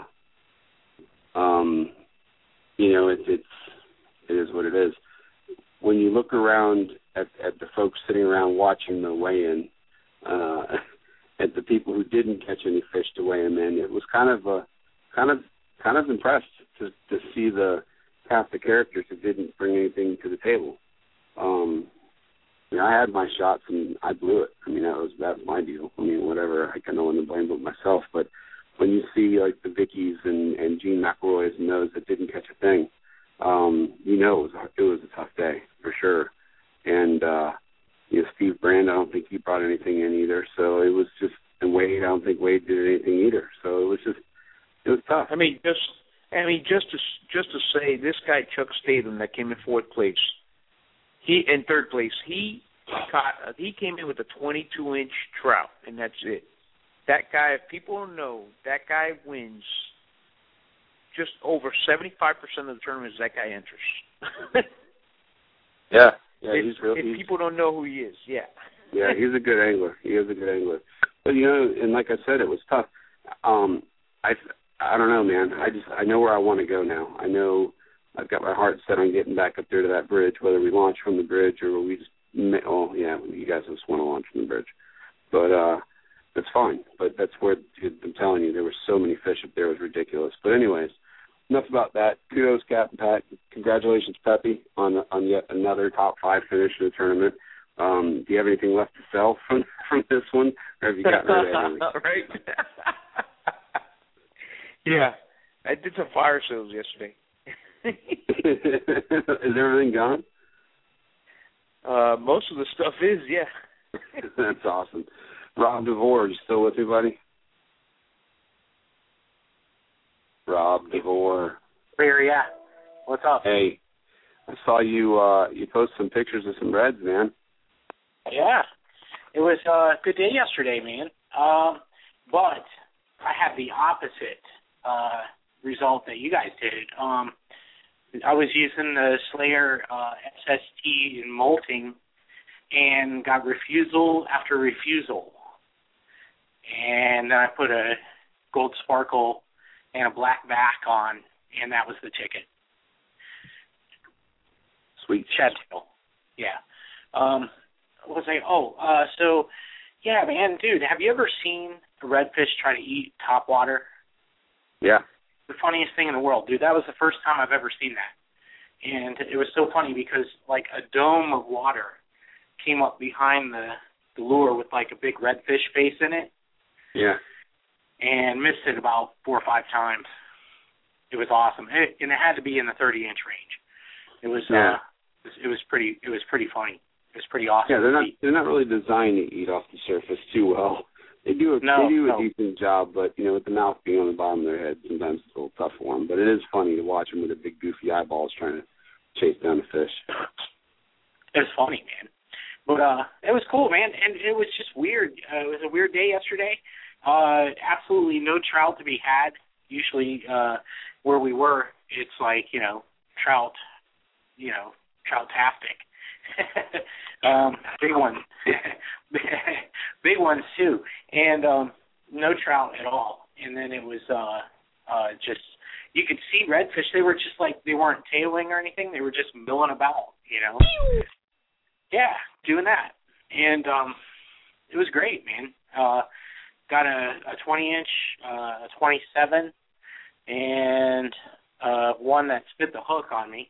it is what it is. When you look around at the folks sitting around watching the weigh-in, at the people who didn't catch any fish to weigh them in, it was kind of impressed to see half the characters who didn't bring anything to the table. I had my shots and I blew it. That's my deal. Whatever. I got no one to blame but myself. But when you see like the Vickies and Gene McElroys and those that didn't catch a thing, it was a tough day for sure. And Steve Brand, I don't think he brought anything in either. So it was just, and Wade, I don't think Wade did anything either. So it was tough. Just to say, this guy Chuck Statham that came in fourth place, in third place, he came in with a 22-inch trout, and that's it. That guy, if people don't know, that guy wins just over 75% of the tournaments that guy enters. Yeah, if people don't know who he is, yeah. Yeah, he's a good angler. He is a good angler. But and like I said, it was tough. I don't know, man. I know where I want to go now. I know I've got my heart set on getting back up there to that bridge, whether we launch from the bridge or we just, you guys just want to launch from the bridge. But that's fine. But that's where, I'm telling you, there were so many fish up there, it was ridiculous. But anyways, enough about that. Kudos, Captain Pat. Congratulations, Peppy, on yet another top 5 finish in the tournament. Do you have anything left to sell from this one, or have you gotten rid of everything? Right. Yeah, I did some fire sales yesterday. Is everything gone? Most of the stuff is, yeah. That's awesome. Rob DeVore, you still with me, buddy? Rob DeVore. Where are you at? What's up? Hey, I saw you you post some pictures of some reds, man. Yeah. It was a good day yesterday, man. But I had the opposite result that you guys did. I was using the Slayer SST in molting and got refusal after refusal. And then I put a gold sparkle and a black back on, and that was the ticket. Sweet. Shadtail. Yeah. So, yeah, man, dude, have you ever seen a redfish try to eat topwater? Yeah. The funniest thing in the world, dude. That was the first time I've ever seen that. And it was so funny because, like, a dome of water came up behind the lure with, like, a big redfish face in it. Yeah. And missed it about 4 or 5 times. It was awesome. And it had to be in the 30-inch range. It was it was pretty funny. It was pretty awesome. Yeah, they're not really designed to eat off the surface too well. They do a decent job, but with the mouth being on the bottom of their head, sometimes it's a little tough for them. But it is funny to watch them with their big goofy eyeballs trying to chase down the fish. It was funny, man. But it was cool, man, and it was just weird. It was a weird day yesterday. Absolutely no trout to be had. Usually, where we were, it's like trout-tastic. Big one, big ones too, and no trout at all. And then it was just, you could see redfish. They were just like, they weren't tailing or anything. They were just milling about, Yeah, doing that, and it was great, man. Got a 20-inch, a 27, and one that spit the hook on me.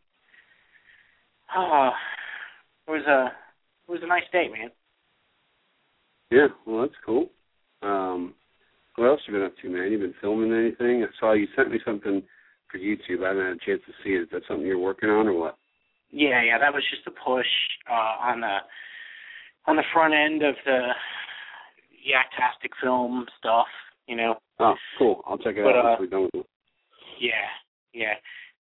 It was a nice day, man. Yeah, well, that's cool. What else you been up to, man? You been filming anything? I saw you sent me something for YouTube. I haven't had a chance to see it. Is that something you're working on or what? Yeah, that was just a push on the front end of the Yaktastic film stuff, Oh, cool. I'll check it out once we're done with it. Yeah.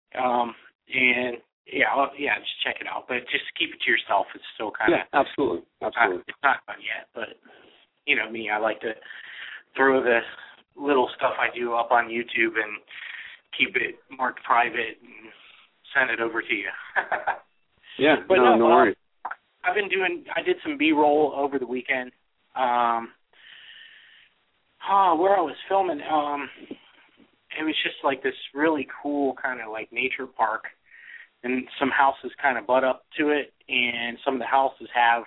Just check it out. But just keep it to yourself. It's still kind of... Yeah, absolutely. It's not done yet, but, me, I like to throw the little stuff I do up on YouTube and keep it marked private and send it over to you. Yeah, but no worries. I did some B-roll over the weekend. Where I was filming, it was just like this really cool kind of like nature park, and some houses kind of butt up to it, and some of the houses have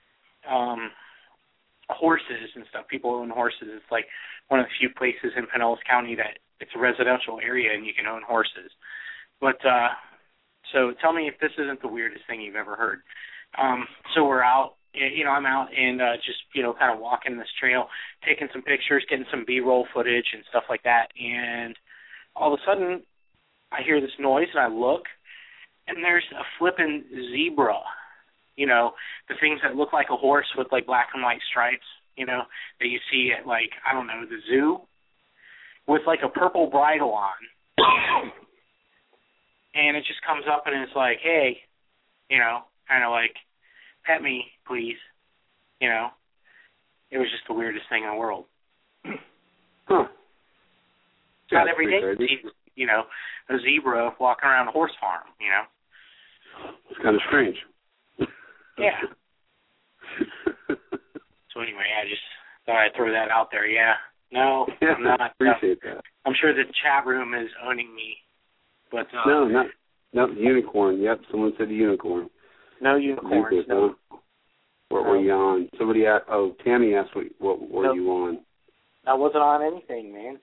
horses and stuff. People own horses. It's like one of the few places in Pinellas County that it's a residential area and you can own horses. But so tell me if this isn't the weirdest thing you've ever heard. So we're out. I'm out and just, kind of walking this trail, taking some pictures, getting some B-roll footage and stuff like that. And all of a sudden, I hear this noise, and I look, and there's a flippin' zebra. The things that look like a horse with, like, black and white stripes, that you see at, like, I don't know, the zoo, with, like, a purple bridle on. And it just comes up and it's like, hey, kind of like, pet me, please. It was just the weirdest thing in the world. Huh. Not every day you see, a zebra walking around a horse farm, It's kind of strange. Yeah. So anyway, I just thought I'd throw that out there. Yeah. No, yeah, I'm not. Appreciate that. I'm sure the chat room is owning me, but no, unicorn. Yep, someone said unicorn. No unicorns. No. What were you on? Somebody asked. Oh, Tammy asked, what were you on? I wasn't on anything, man.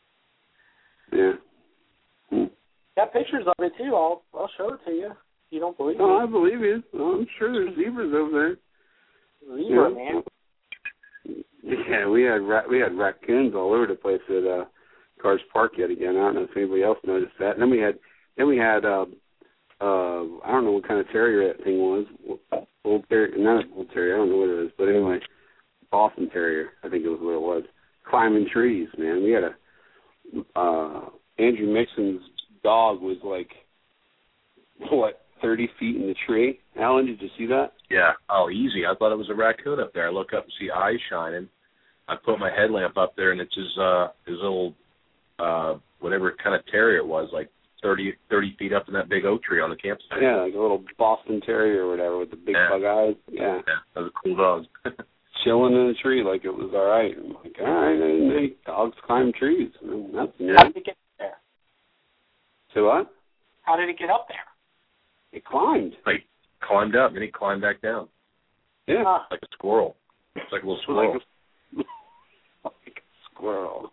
Yeah. Got pictures of it too. I'll show it to you. You don't believe me? Oh, I believe you. I'm sure there's zebras over there. Zebra, man. Yeah, we had raccoons all over the place at Cars Park yet again. I don't know if anybody else noticed that. And then we had I don't know what kind of terrier that thing was. Bull terrier, not a bull terrier. I don't know what it is, but anyway, Boston Terrier. I think it was what it was. Climbing trees, man. We had Andrew Mixon's dog was like, what, 30 feet in the tree. Alan, did you see that? Yeah. Oh, easy. I thought it was a raccoon up there. I look up and see eyes shining. I put my headlamp up there, and it's his little whatever kind of terrier it was, like 30 feet up in that big oak tree on the campsite. Yeah, like a little Boston Terrier or whatever with the big bug eyes. Yeah. That was a cool dog. Chilling in the tree like it was all right. I'm like, all right, I didn't make dogs climb trees. That's How did it get up there? So what? How did it get up there? It climbed. Like, climbed up, and then he climbed back down. Yeah. Like a squirrel. It's like a little squirrel. Like a squirrel.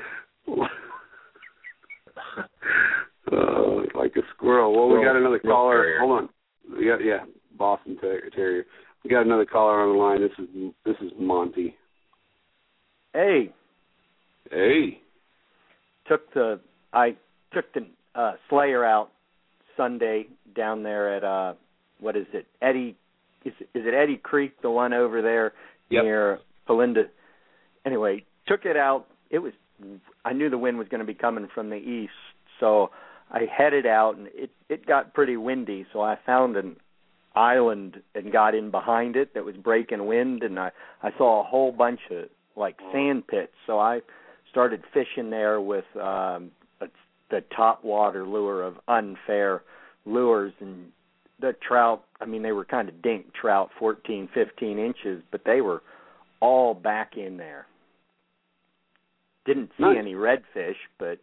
Like a squirrel. Well, we got another caller. Terrier. Hold on. Yeah, Boston Terrier. We got another caller on the line. This is Monty. Hey. Hey. I took the Slayer out Sunday down there at what is it? Eddy is it Eddy Creek, the one over there near Belinda? Anyway, took it out. I knew the wind was going to be coming from the east, so I headed out, and it got pretty windy, so I found an island and got in behind it that was breaking wind, and I saw a whole bunch of like sand pits, so I started fishing there with the top water lure of Unfair Lures, and the trout, I mean, they were kind of dink trout, 14, 15 inches, but they were all back in there. Didn't see any redfish, but...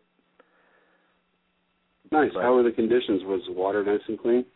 Nice. How were the conditions? Was the water nice and clean?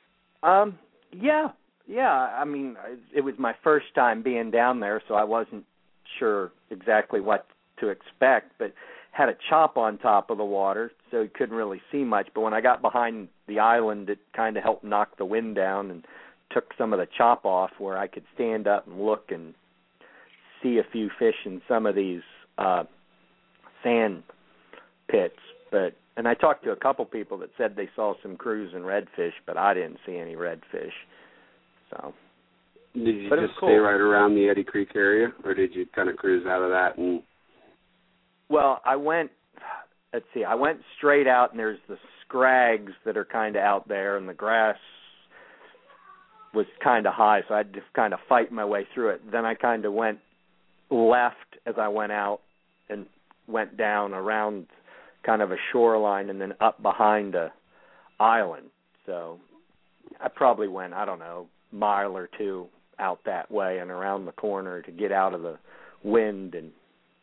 Yeah. I mean, it was my first time being down there, so I wasn't sure exactly what to expect, but had a chop on top of the water, so you couldn't really see much. But when I got behind the island, it kind of helped knock the wind down and took some of the chop off where I could stand up and look and see a few fish in some of these sand pits. And I talked to a couple people that said they saw some cruising redfish, but I didn't see any redfish. So, did you just stay right around the Eddy Creek area, or did you kind of cruise out of that? Well, I went straight out, and there's the scrags that are kind of out there, and the grass was kind of high, so I had to kind of fight my way through it. Then I kind of went left as I went out and went down around kind of a shoreline and then up behind a island. So I probably went, I don't know, a mile or two out that way and around the corner to get out of the wind, and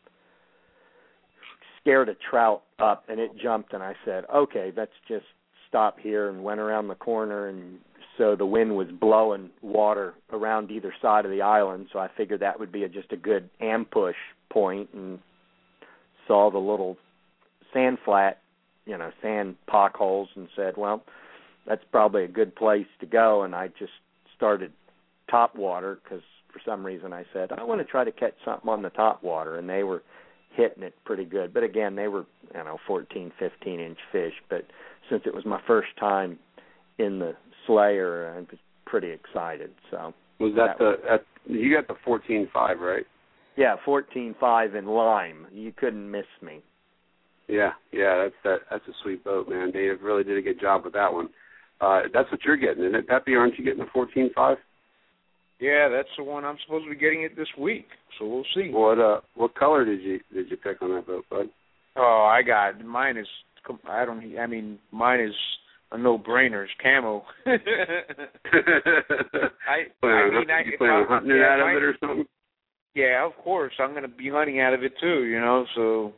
scared a trout up, and it jumped, and I said, okay, let's just stop here, and went around the corner, and so the wind was blowing water around either side of the island, so I figured that would be just a good ambush point, and saw the little sand flat, sand pock holes, and said, well, that's probably a good place to go, and I just started top water because for some reason I said, I want to try to catch something on the top water, and they were hitting it pretty good. But again, they were, 14, 15-inch fish, but since it was my first time in the Slayer, I was pretty excited. So was that you got the 14.5, right? Yeah, 14.5 in lime. You couldn't miss me. Yeah, that's a sweet boat, man. They really did a good job with that one. That's what you're getting, isn't it, Peppy? Aren't you getting the 14.5? Yeah, that's the one I'm supposed to be getting it this week. So we'll see. What color did you pick on that boat, bud? Oh, mine is mine is a no-brainer. It's camo. You plan on hunting it out of it or something? Yeah, of course. I'm going to be hunting out of it too, so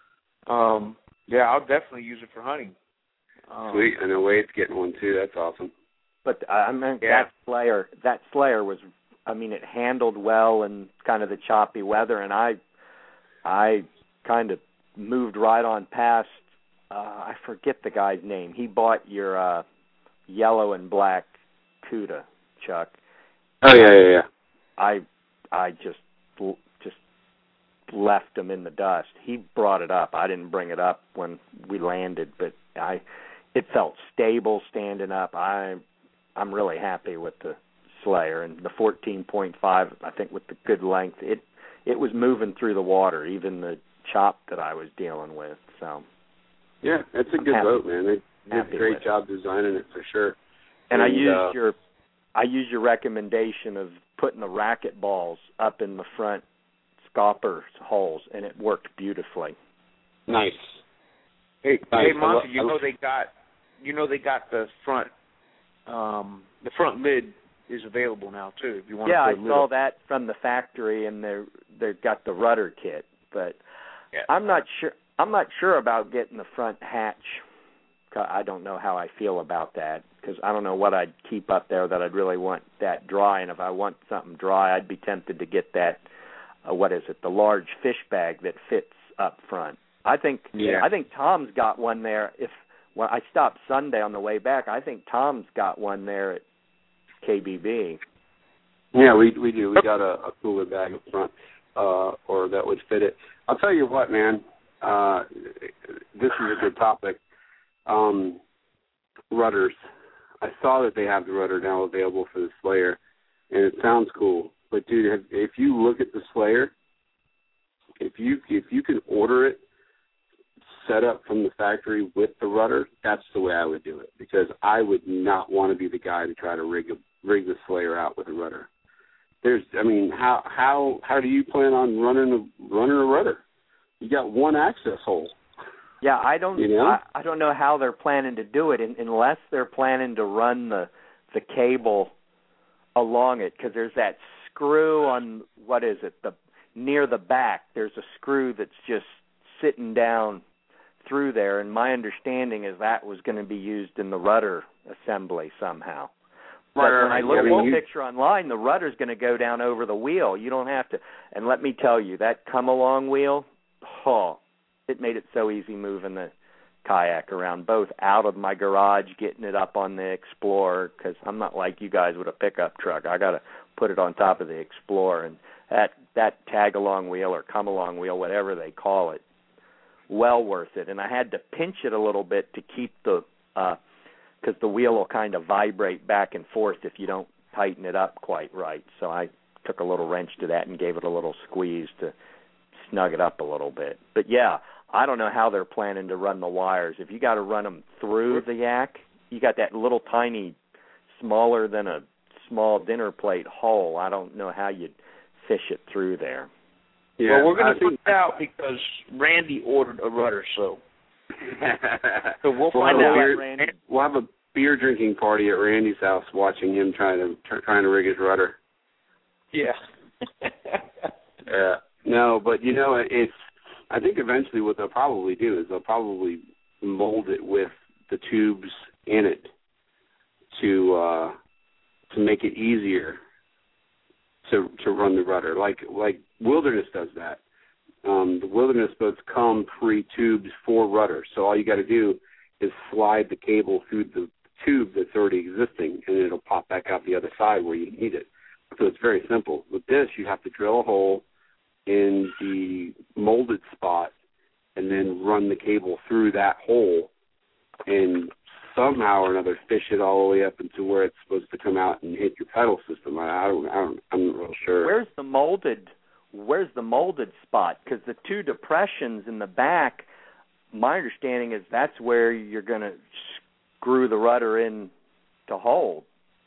I'll definitely use it for hunting. Sweet. I know Wade's getting one too. That's awesome. But that Slayer was, it handled well in kind of the choppy weather, and I kind of moved right on past, I forget the guy's name. He bought your yellow and black Cuda, Chuck. Oh, yeah. I just left him in the dust. He brought it up. I didn't bring it up when we landed, but it felt stable standing up. I'm really happy with the Slayer, and the 14.5, I think with the good length, it was moving through the water, even the chop that I was dealing with. So yeah, it's a good boat, man. They did a great job designing it for sure. And I used your recommendation of putting the racket balls up in the front scalper holes, and it worked beautifully. Nice. Hey, Monty, they got the front lid is available now too. If you want I to saw that from the factory, and they've got the rudder kit, but I'm not sure about getting the front hatch. I don't know how I feel about that, because I don't know what I'd keep up there that I'd really want that dry, and if I want something dry, I'd be tempted to get that, the large fish bag that fits up front. I think Tom's got one there. When I stopped Sunday on the way back, I think Tom's got one there at KBB. Yeah, we do. We got a cooler bag up front, or that would fit it. I'll tell you what, man. This is a good topic. Rudders. I saw that they have the rudder now available for the Slayer, and it sounds cool. But dude, if you look at the Slayer, if you can order it set up from the factory with the rudder, that's the way I would do it, because I would not want to be the guy to try to rig the Slayer out with a rudder. How do you plan on running a rudder? You got one access hole. Yeah, I don't know how they're planning to do it unless they're planning to run the cable along it, because there's that screw on near the back. There's a screw that's just sitting down through there, and my understanding is that was going to be used in the rudder assembly somehow. But when I look at the picture online, the rudder's going to go down over the wheel. You don't have to. And let me tell you, that come-along wheel, it made it so easy moving the kayak around, both out of my garage, getting it up on the Explorer, because I'm not like you guys with a pickup truck. I got to put it on top of the Explorer, and that tag-along wheel or come-along wheel, whatever they call it, well worth it. And I had to pinch it a little bit to keep because the wheel will kind of vibrate back and forth if you don't tighten it up quite right. So I took a little wrench to that and gave it a little squeeze to snug it up a little bit. But yeah, I don't know how they're planning to run the wires. If you got to run them through the yak, you got that little tiny, smaller than a small dinner plate hole. I don't know how you'd fish it through there. Yeah, well, we're going to find out because Randy ordered a rudder, so we'll find out. Randy. We'll have a beer drinking party at Randy's house, watching him trying to rig his rudder. Yeah. Yeah. No, but I think eventually what they'll probably do is they'll probably mold it with the tubes in it to make it easier to run the rudder, like Wilderness does that. The Wilderness boats come pre-tubed for rudder, so all you got to do is slide the cable through the tube that's already existing, and it'll pop back out the other side where you need it. So it's very simple. With this, you have to drill a hole in the molded spot and then run the cable through that hole and somehow or another fish it all the way up into where it's supposed to come out and hit your pedal system. I'm not real sure. Where's the molded spot? Because the two depressions in the back, my understanding is that's where you're going to screw the rudder in to hold.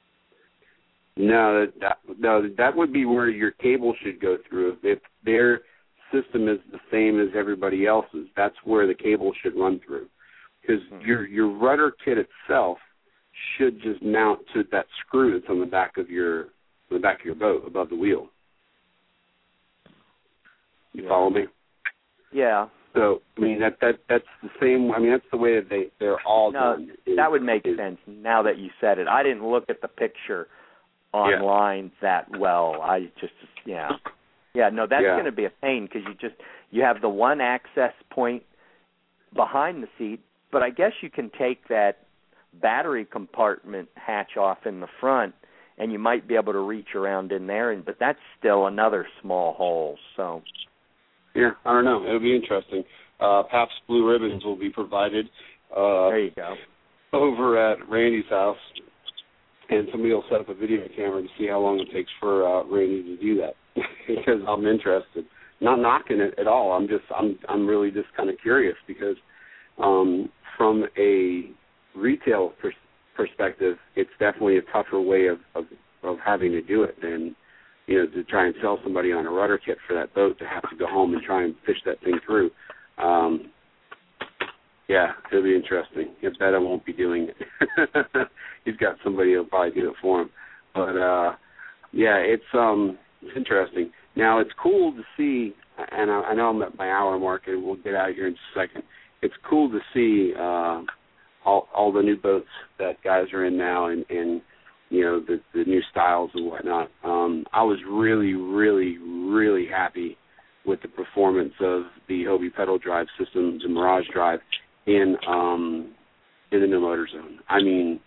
No, that would be where your cable should go through. If their system is the same as everybody else's, that's where the cable should run through. Because your rudder kit itself should just mount to that screw that's on the back of your boat above the wheel. You follow me? Yeah. So that's the same. That's the way that they're all done. That would make sense now that you said it. I didn't look at the picture online that well. That's going to be a pain because you have the one access point behind the seat, but I guess you can take that battery compartment hatch off in the front and you might be able to reach around in there, but that's still another small hole. So yeah, I don't know. It'll be interesting. Pabst Blue Ribbons will be provided. There you go. Over at Randy's house. And somebody will set up a video camera to see how long it takes for Randy to do that, because I'm interested. Not knocking it at all. I'm really just kind of curious because from a retail perspective, it's definitely a tougher way of having to do it than, to try and sell somebody on a rudder kit for that boat to have to go home and try and fish that thing through. Yeah, it'll be interesting. I bet I won't be doing it. He's got somebody who'll probably do it for him. But, yeah, it's interesting. Now, it's cool to see, and I know I'm at my hour mark, and we'll get out of here in just a second. It's cool to see all the new boats that guys are in now and the new styles and whatnot. I was really, really, really happy with the performance of the Hobie pedal drive systems and Mirage Drive in the no motor zone. I mean,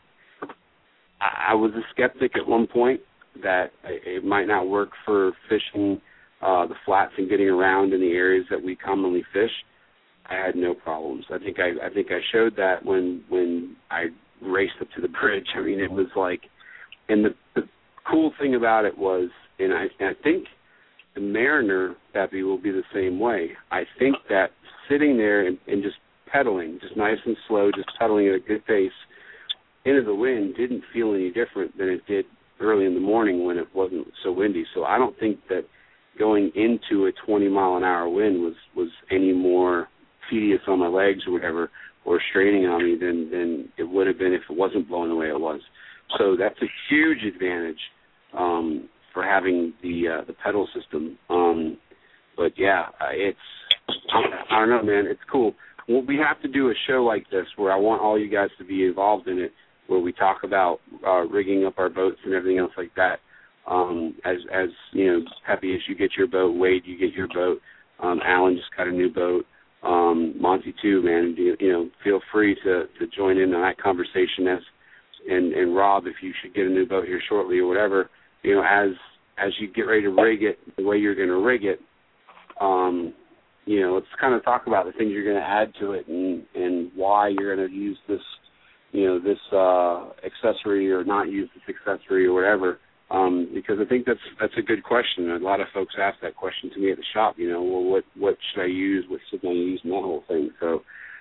I was a skeptic at one point that it might not work for fishing the flats and getting around in the areas that we commonly fish. I had no problems. I think I showed that when I raced up to the bridge. I mean, it was like, and the cool thing about it was, and I think the Mariner, Peppy, will be the same way. I think that sitting there and just pedaling, just nice and slow, just pedaling at a good pace into the wind didn't feel any different than it did early in the morning when it wasn't so windy. So I don't think that going into a 20-mile-an-hour wind was any more tedious on my legs or whatever, or straining on me than it would have been if it wasn't blowing the way it was. So that's a huge advantage for having the pedal system. But yeah, I don't know, man. It's cool. Well, we have to do a show like this where I want all you guys to be involved in it, where we talk about rigging up our boats and everything else like that. As you know, Peppy, as you get your boat, Wade, you get your boat. Alan just got a new boat. Monty too, man. Feel free to join in on that conversation. And Rob, if you should get a new boat here shortly or whatever, as you get ready to rig it, the way you're going to rig it, let's kind of talk about the things you're going to add to it and why you're going to use this, this accessory or not use this accessory or whatever. Because I think that's a good question. A lot of folks ask that question to me at the shop. Well, what should I use? What should I use? And that whole thing. So,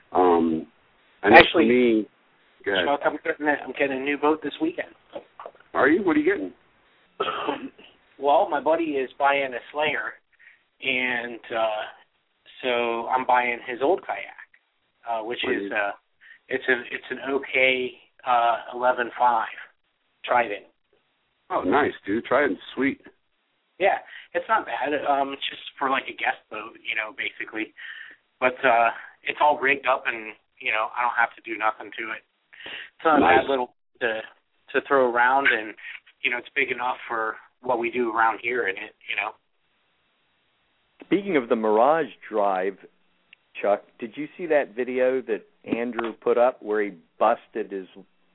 actually, for me, go ahead. Chuck, I'm getting a new boat this weekend. Are you? What are you getting? Well, my buddy is buying a Slayer, and so I'm buying his old kayak, which is it's an OK 11.5 Trident. Oh, nice, dude. Trident's sweet. Yeah, it's not bad. It's just for like a guest boat, basically. But it's all rigged up, and I don't have to do nothing to it. It's not a bad little to throw around, and it's big enough for what we do around here in it. Speaking of the Mirage Drive, Chuck, did you see that video that Andrew put up where he busted his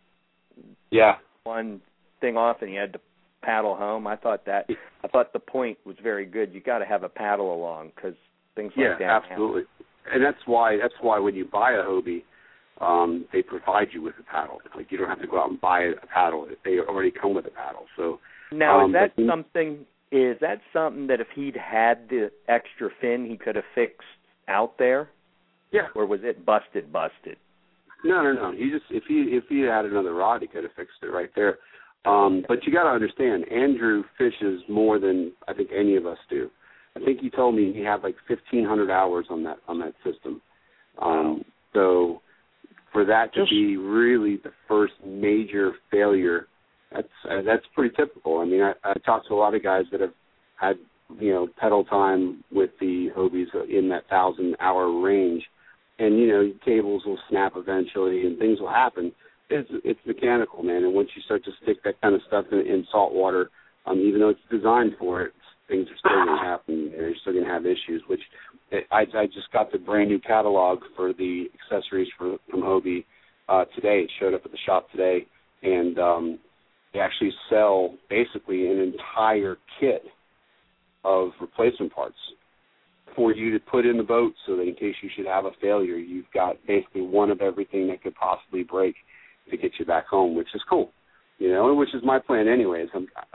one thing off and he had to paddle home? I thought the point was very good. You got to have a paddle along because things like that. Yeah, absolutely. And that's why when you buy a Hobie, they provide you with a paddle. Like you don't have to go out and buy a paddle; they already come with a paddle. So now, is that something that if he'd had the extra fin, he could have fixed out there? Yeah. Or was it busted? No. If he had another rod, he could have fixed it right there. But you got to understand, Andrew fishes more than I think any of us do. I think he told me he had like 1,500 hours on that system. So for that to be really the first major failure, that's pretty typical. I mean, I talked to a lot of guys that have had pedal time with the Hobies in that 1,000-hour range, and cables will snap eventually and things will happen. It's mechanical, man, and once you start to stick that kind of stuff in salt water, even though it's designed for it, things are still going to happen, and you're still going to have issues, which I just got the brand new catalog for the accessories from Hobie today. It showed up at the shop today, and they actually sell basically an entire kit of replacement parts for you to put in the boat so that in case you should have a failure, you've got basically one of everything that could possibly break to get you back home, which is cool, which is my plan anyways.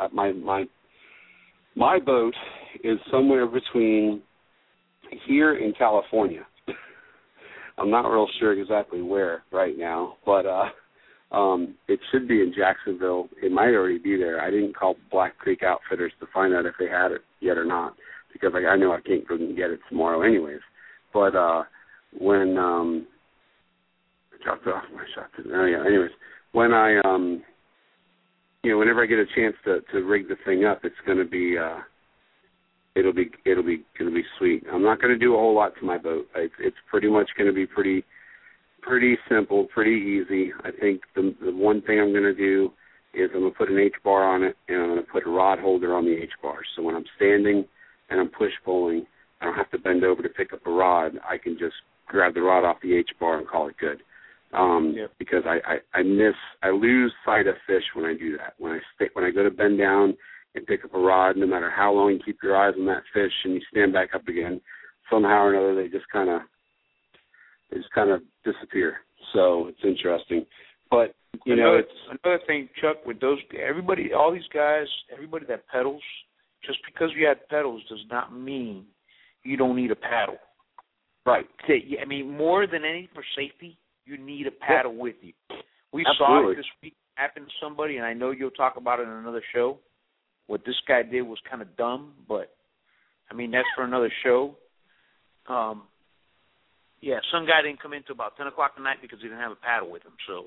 My boat is somewhere between here in California. I'm not real sure exactly where right now, but It should be in Jacksonville. It might already be there. I didn't call Black Creek Outfitters to find out if they had it yet or not, because I know I can't go and get it tomorrow anyways. But when dropped off my shot. Anyways, when I whenever I get a chance to rig the thing up, it's going to be it'll be sweet. I'm not going to do a whole lot to my boat. It's pretty much going to be pretty simple, pretty easy. I think the one thing I'm going to do is I'm going to put an H-bar on it, and I'm going to put a rod holder on the H-bar. So when I'm standing and I'm push pulling, I don't have to bend over to pick up a rod. I can just grab the rod off the H-bar and call it good. Because I lose sight of fish when I do that. When I go to bend down and pick up a rod, no matter how long you keep your eyes on that fish and you stand back up again, somehow or another they just kind of disappear. So it's interesting. But it's another thing, Chuck, with all these guys, everybody that pedals, just because you have pedals does not mean you don't need a paddle. Right. I mean, more than anything for safety, you need a paddle with you. We Absolutely. saw it this week happen to somebody, and I know you'll talk about it in another show. What this guy did was kind of dumb, but, I mean, that's for another show. Some guy didn't come in until about 10 o'clock at night because he didn't have a paddle with him. So.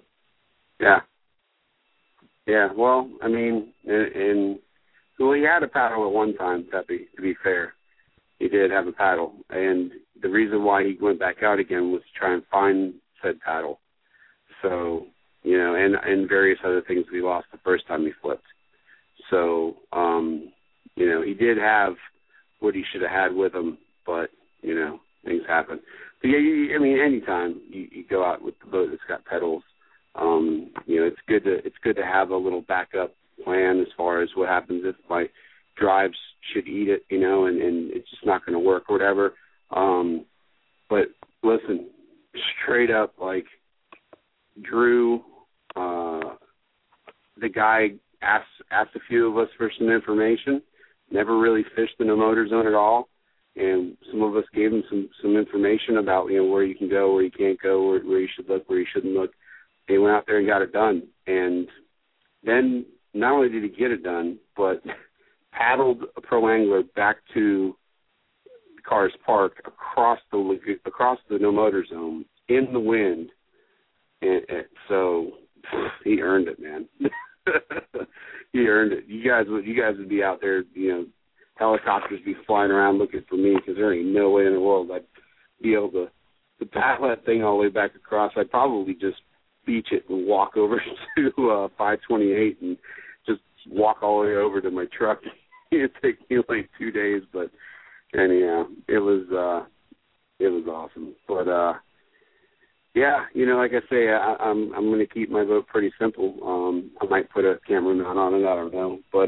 Yeah, well, I mean, he had a paddle at one time, to be fair. He did have a paddle, and the reason why he went back out again was to try and find said paddle. So, and various other things we lost the first time he flipped. So, he did have what he should have had with him, but, things happen. But yeah, anytime you go out with the boat that's got pedals, it's good to have a little backup plan as far as what happens if my drives should eat it, and it's just not going to work or whatever. But listen, straight up, like Drew, the guy asked a few of us for some information. Never really fished the no motor zone at all, and some of us gave him some information about where you can go, where you can't go, where you should look, where you shouldn't look. They went out there and got it done, and then not only did he get it done, but paddled a pro angler back to Cars Park across the no motor zone in the wind, and so he earned it, man. He earned it. You guys would be out there, helicopters be flying around looking for me, because there ain't no way in the world I'd be able to paddle that thing all the way back across. I'd probably just beach it and walk over to 528 and just walk all the way over to my truck. It'd take me like 2 days, but anyhow, it was awesome. But like I say, I'm going to keep my boat pretty simple. I might put a camera mount on it, I don't know, but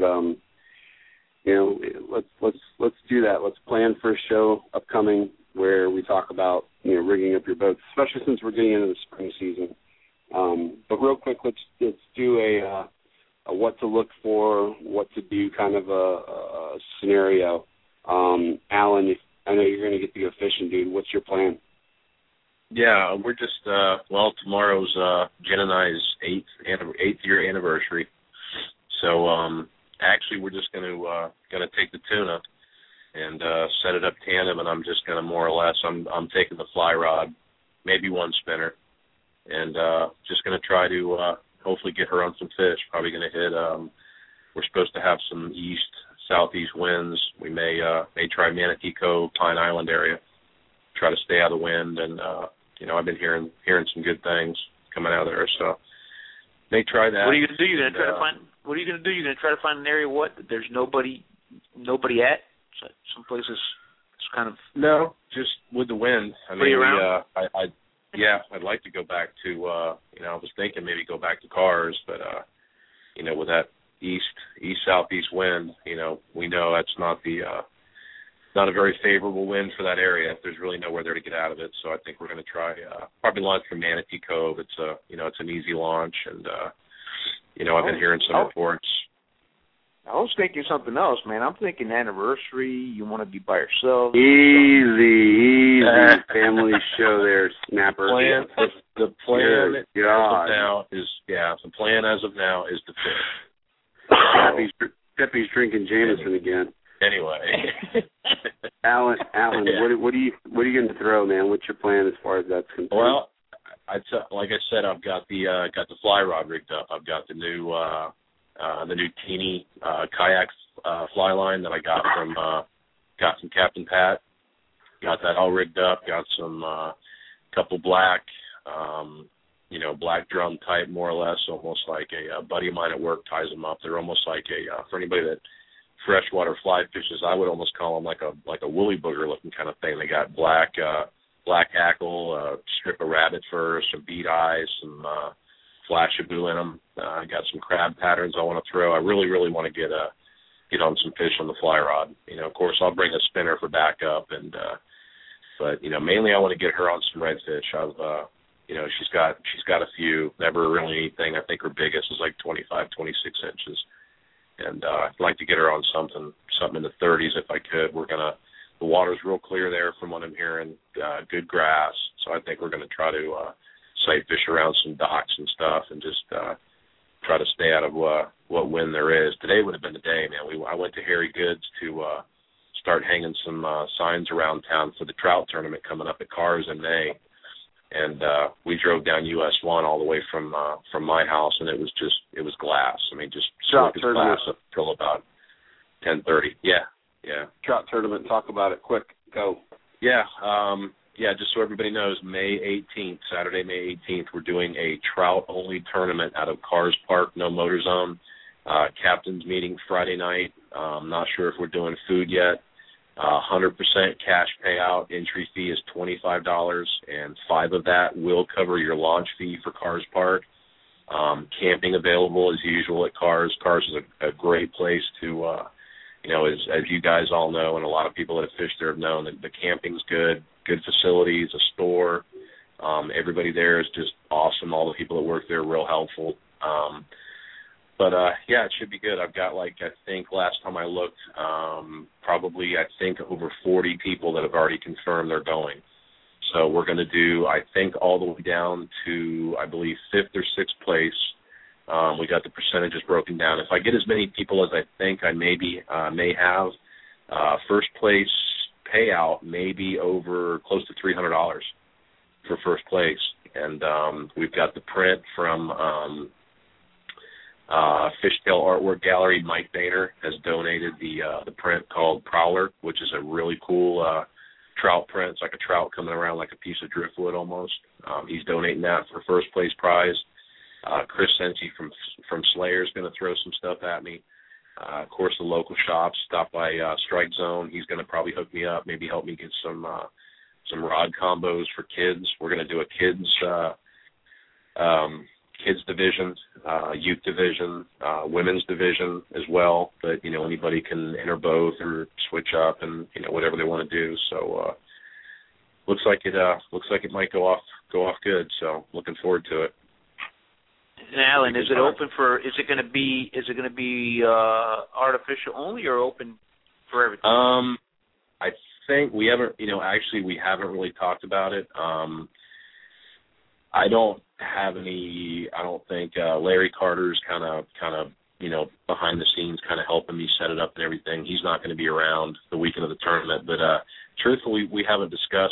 let's do that. Let's plan for a show upcoming where we talk about rigging up your boats, especially since we're getting into the spring season. But real quick, let's do a what to look for, what to do kind of a scenario. Alan, I know you're going to get to go fishing, dude. What's your plan? Yeah, we're just tomorrow's Jen and I's 8th year anniversary. So actually, we're just gonna take the tuna and set it up tandem, and I'm just gonna more or less I'm taking the fly rod, maybe one spinner, and just gonna try to hopefully get her on some fish. Probably gonna hit. We're supposed to have some southeast winds. We may try Manatee Cove, Pine Island area. Try to stay out of the wind, and I've been hearing some good things coming out of there, so may try that. What are you gonna do? You're gonna try to find. What are you gonna do? You're gonna try to find an area that there's nobody at. So some places it's kind of just with the wind. I mean, around? I'd like to go back to. I was thinking maybe go back to Cars, but with that east southeast wind, we know that's not a very favorable wind for that area. There's really nowhere there to get out of it, so I think we're going to try probably launch from Manatee Cove. It's it's an easy launch, and I've been hearing some reports. I was thinking something else, man. I'm thinking anniversary. You want to be by yourself. Easy family show there, Snapper. The plan now is Yeah, the plan as of now is to fish. Pepe's drinking Jameson again. Anyway, Alan, what are you going to throw, man? What's your plan as far as that's concerned? Well, like I said, I've got the fly rod rigged up. I've got the new teeny kayak fly line that I got from Captain Pat. Got that all rigged up. Got some couple black drum type, more or less, almost like a buddy of mine at work ties them up. They're almost like for anybody that freshwater fly fishes, I would almost call them like a woolly booger looking kind of thing. They got black hackle, a strip of rabbit fur, some bead eyes, some flashaboo in them. I got some crab patterns I want to throw. I really, really want to get on some fish on the fly rod. Of course, I'll bring a spinner for backup, but mainly I want to get her on some redfish. She's got a few, never really anything. I think her biggest is like 25, 26 inches. And I'd like to get her on something in the 30s if I could. The water's real clear there from what I'm hearing, good grass. So I think we're going to try to sight fish around some docks and stuff and just try to stay out of what wind there is. Today would have been the day, man. I went to Harry Goods to start hanging some signs around town for the trout tournament coming up at Cars in May. And we drove down US 1 all the way from my house, and it was glass. I mean, just slick as glass up until about 10:30. Yeah. Trout tournament. Talk about it. Quick. Go. Yeah. Just so everybody knows, Saturday, May 18th, we're doing a trout-only tournament out of Cars Park, no motor zone. Captain's meeting Friday night. Not sure if we're doing food yet. 100% cash payout. Entry fee is $25, and $5 of that will cover your launch fee for Cars Park. Camping available as usual at Cars. Cars is a great place to, as you guys all know, and a lot of people that have fished there have known, that the camping's good facilities, a store. Everybody there is just awesome. All the people that work there are real helpful. It should be good. I've got I think last time I looked, probably over 40 people that have already confirmed they're going. So we're going to do, I think, all the way down to, I believe, 5th or 6th place. We got the percentages broken down. If I get as many people as I think I may have, first place payout may be over close to $300 for first place. And we've got the print from Fishtail Artwork Gallery. Mike Boehner has donated the print called Prowler, which is a really cool trout print. It's like a trout coming around like a piece of driftwood almost. He's donating that for first place prize. Chris Sensi from Slayer is going to throw some stuff at me. Of course, the local shops, stop by Strike Zone. He's going to probably hook me up, maybe help me get some rod combos for kids. We're going to do a kids division, youth division, women's division as well. But anybody can enter both or switch up and whatever they want to do. So looks like it might go off good. So looking forward to it. And Alan, is it open for? Is it going to be artificial only or open for everything? I think we haven't. We haven't really talked about it. I don't have any. I don't think Larry Carter's kind of behind the scenes, kind of helping me set it up and everything. He's not going to be around the weekend of the tournament, but truthfully, we haven't discussed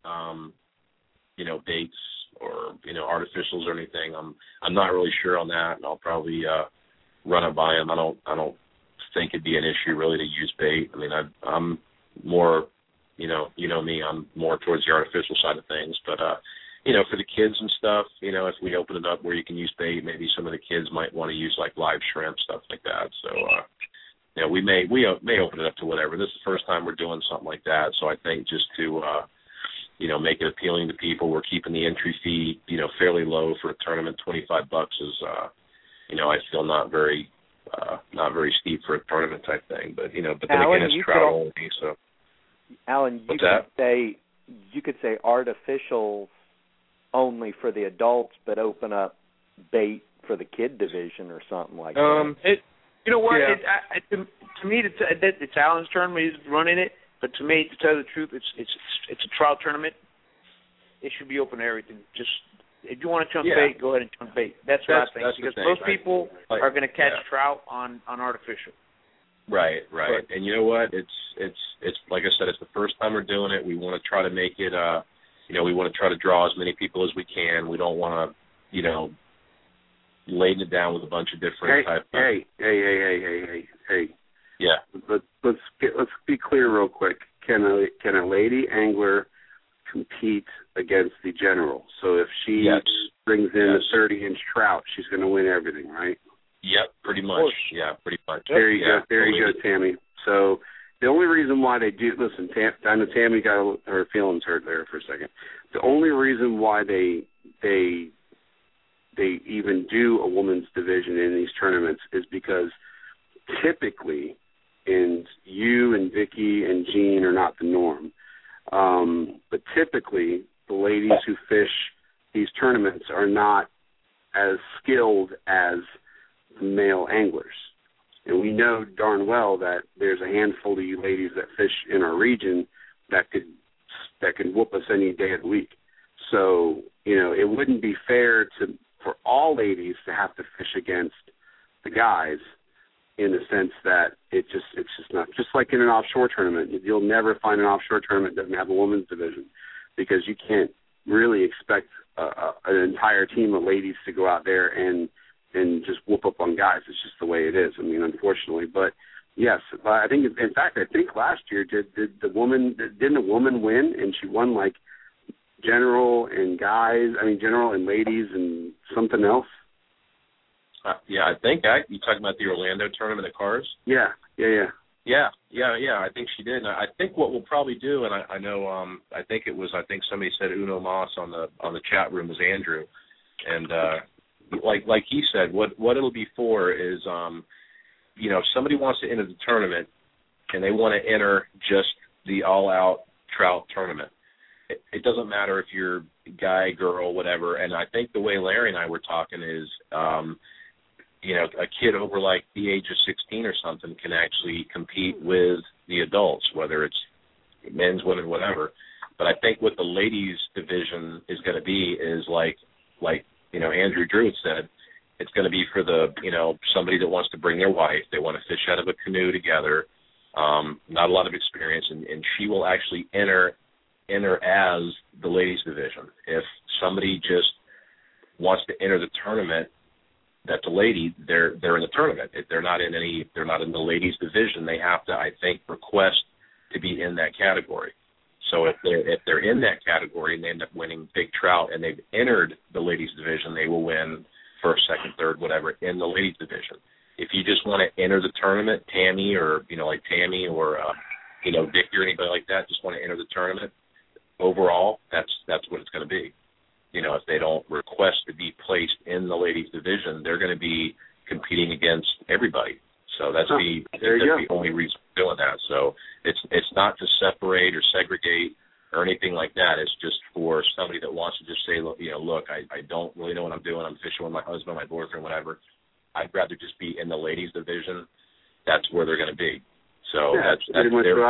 dates or artificials or anything. I'm not really sure on that, and I'll probably run it by him. I don't think it'd be an issue really to use bait. I mean, I'm more, me. I'm more towards the artificial side of things, but for the kids and stuff, if we open it up where you can use bait, maybe some of the kids might want to use like live shrimp, stuff like that. So, we may open it up to whatever. This is the first time we're doing something like that. So I think just to, make it appealing to people, we're keeping the entry fee, fairly low for a tournament. $25 is, I feel not very steep for a tournament type thing. But then Alan, again, it's trout only. So, Alan, you could say artificials only for the adults, but open up bait for the kid division or something like that. You know what? Yeah. To me, it's Alan's tournament. He's running it. But to me, to tell you the truth, it's a trout tournament. It should be open to everything. Just If you want to chunk Yeah. bait, go ahead and chunk bait. That's what I think. That's the Because thing, most right? people Like, are going to catch yeah. trout on artificial. Right. But- And you know what? It's like I said, it's the first time we're doing it. We want to try to make it. We want to try to draw as many people as we can. We don't want to, laden it down with a bunch of different types. Hey. Yeah. Let's be clear real quick. Can a lady angler compete against the general? So if she Yes. brings in a 30-inch trout, she's going to win everything, right? Yep. Pretty much. Yeah. Pretty much. There you go, Tammy. So the only reason why they do I know Tammy got her feelings hurt there for a second. The only reason why they even do a women's division in these tournaments is because typically, and you and Vicky and Jean are not the norm, but typically the ladies who fish these tournaments are not as skilled as the male anglers. And we know darn well that there's a handful of you ladies that fish in our region that can whoop us any day of the week. So, it wouldn't be fair for all ladies to have to fish against the guys, in the sense that it's just not, just like in an offshore tournament. You'll never find an offshore tournament that doesn't have a women's division, because you can't really expect an entire team of ladies to go out there and just whoop up on guys. It's just the way it is. I mean, unfortunately. But yes, I think last year didn't a woman win, and she won like general and ladies and something else. Yeah, I think you talking about the Orlando tournament at Cars? Yeah. I think she did. And I think what we'll probably do, and I know, I think somebody said Uno Mas on the chat room was Andrew, and like he said, what it'll be for is, if somebody wants to enter the tournament and they want to enter just the all-out trout tournament, it doesn't matter if you're guy, girl, whatever. And I think the way Larry and I were talking is, a kid over like the age of 16 or something can actually compete with the adults, whether it's men's, women, whatever. But I think what the ladies division is going to be is like Andrew Druitt said, it's going to be for the, somebody that wants to bring their wife. They want to fish out of a canoe together. Not a lot of experience, and she will actually enter as the ladies division. If somebody just wants to enter the tournament, that's a lady, they're in the tournament. If they're not in the ladies division, they have to, I think, request to be in that category. So if they're in that category and they end up winning big trout and they've entered the ladies division, they will win first, second, third, whatever, in the ladies division. If you just want to enter the tournament, Tammy or Vicky or anybody like that, just want to enter the tournament, overall, that's what it's going to be. If they don't request to be placed in the ladies division, they're going to be competing against everybody. So that's the only reason for doing that. So it's not to separate or segregate or anything like that. It's just for somebody that wants to just say, look, I don't really know what I'm doing. I'm fishing with my husband, my boyfriend, whatever. I'd rather just be in the ladies division. That's where they're going to be. So that's their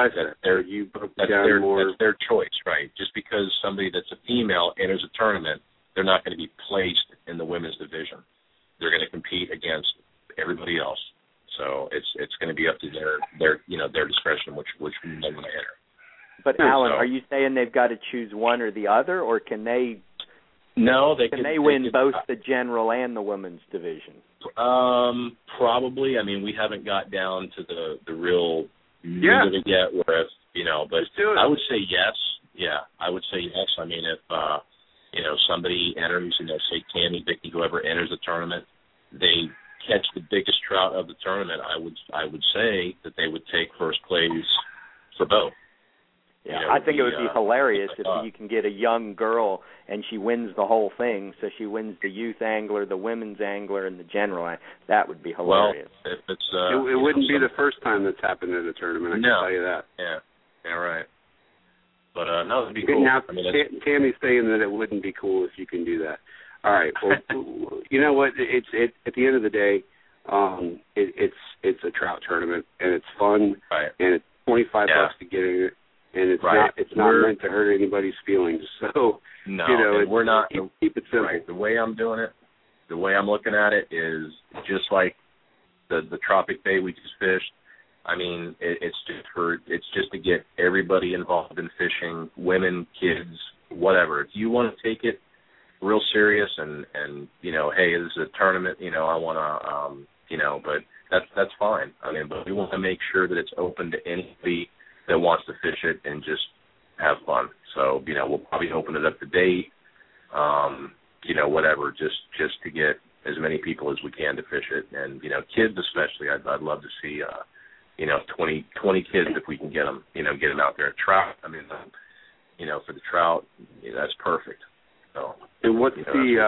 choice, right? Just because somebody that's a female enters a tournament, they're not going to be placed in the women's division. They're going to compete against everybody else. So it's going to be up to their discretion which one they want to enter. But Alan, are you saying they've got to choose one or the other, or can they? No, they win both the general and the women's division? Probably. I mean, we haven't got down to the real meat of it yet. Whereas, but I would say yes. Yeah, I would say yes. I mean, if somebody enters, say Tammy, Vicky, whoever enters the tournament, they catch the biggest trout of the tournament, I would say that they would take first place for both. Yeah, I think it would be hilarious if you can get a young girl and she wins the whole thing. So she wins the youth angler, the women's angler, and the general. That would be hilarious. Well, if it's it wouldn't be the first time that's happened at a tournament. I can tell you that. Yeah, right. But no, it'd be cool. Now, Tammy's saying that it wouldn't be cool if you can do that. All right. Well, you know what? It's at the end of the day, it's a trout tournament and it's fun, right? And it's $25 to get in it. and it's right. it's not meant to hurt anybody's feelings. So no, and we're not. Keep it simple. Right. The way I'm doing it, the way I'm looking at it is just like the Tropic Bay we just fished. I mean, it's just to get everybody involved in fishing, women, kids, whatever. If you want to take it real serious and hey, this is a tournament, I want to, but that's fine. I mean, but we want to make sure that it's open to anybody that wants to fish it and just have fun. So, we'll probably open it up to date, whatever, just to get as many people as we can to fish it. And, kids especially, I'd love to see, 20 kids if we can get them, get them out there. Trout, I mean, for the trout, that's perfect. So. And what's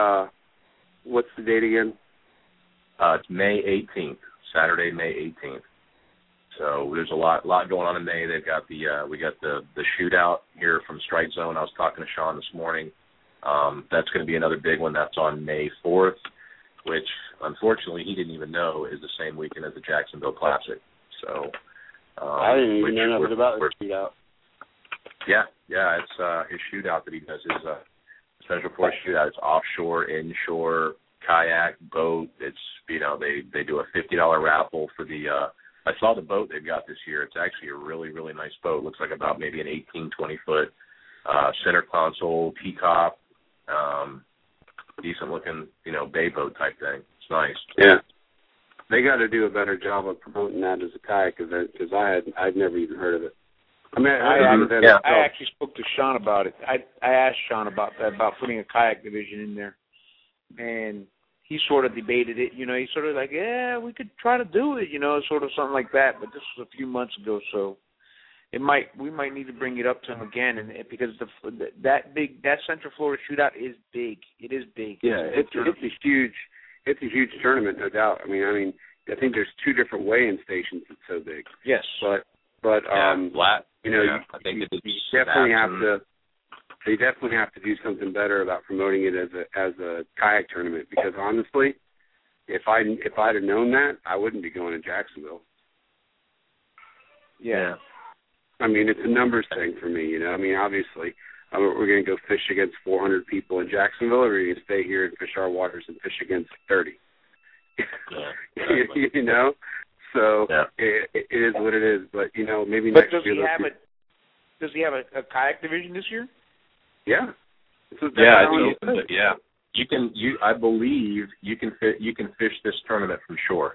the date again? It's May 18th, Saturday, May 18th. So there's a lot going on in May. They've got we got the shootout here from Strike Zone. I was talking to Sean this morning. That's going to be another big one. That's on May 4th, which unfortunately he didn't even know is the same weekend as the Jacksonville Classic. So I didn't even know nothing about the shootout. Yeah, it's his shootout that he does. His Special Force shootout. It's offshore, inshore, kayak, boat. It's they do a $50 raffle for the. I saw the boat they've got this year. It's actually a really, really nice boat. Looks like about maybe an 18, 20-foot center console, T-top, decent looking, bay boat type thing. It's nice. Yeah. They got to do a better job of promoting that as a kayak event because I'd never even heard of it. I mean, I actually spoke to Sean about it. I asked Sean about that, about putting a kayak division in there, and he sort of debated it. He sort of like, yeah, we could try to do it, sort of something like that. But this was a few months ago, so we might need to bring it up to him again, and because that Central Florida shootout is big. It is big. Yeah, it's a huge tournament, no doubt. I mean, I think there's 2 different weigh-in stations. It's so big. Yes, but flat. I think you definitely have to. They definitely have to do something better about promoting it as a kayak tournament because honestly, if I'd have known that, I wouldn't be going to Jacksonville. Yeah. I mean, it's a numbers thing for me, I mean, obviously, we're going to go fish against 400 people in Jacksonville, or we're going to stay here and fish our waters and fish against 30. Yeah, exactly. So yeah. It is what it is. But maybe but next year. Does he have a kayak division this year? Yeah. It's open. Yeah. I believe you can fish this tournament from shore.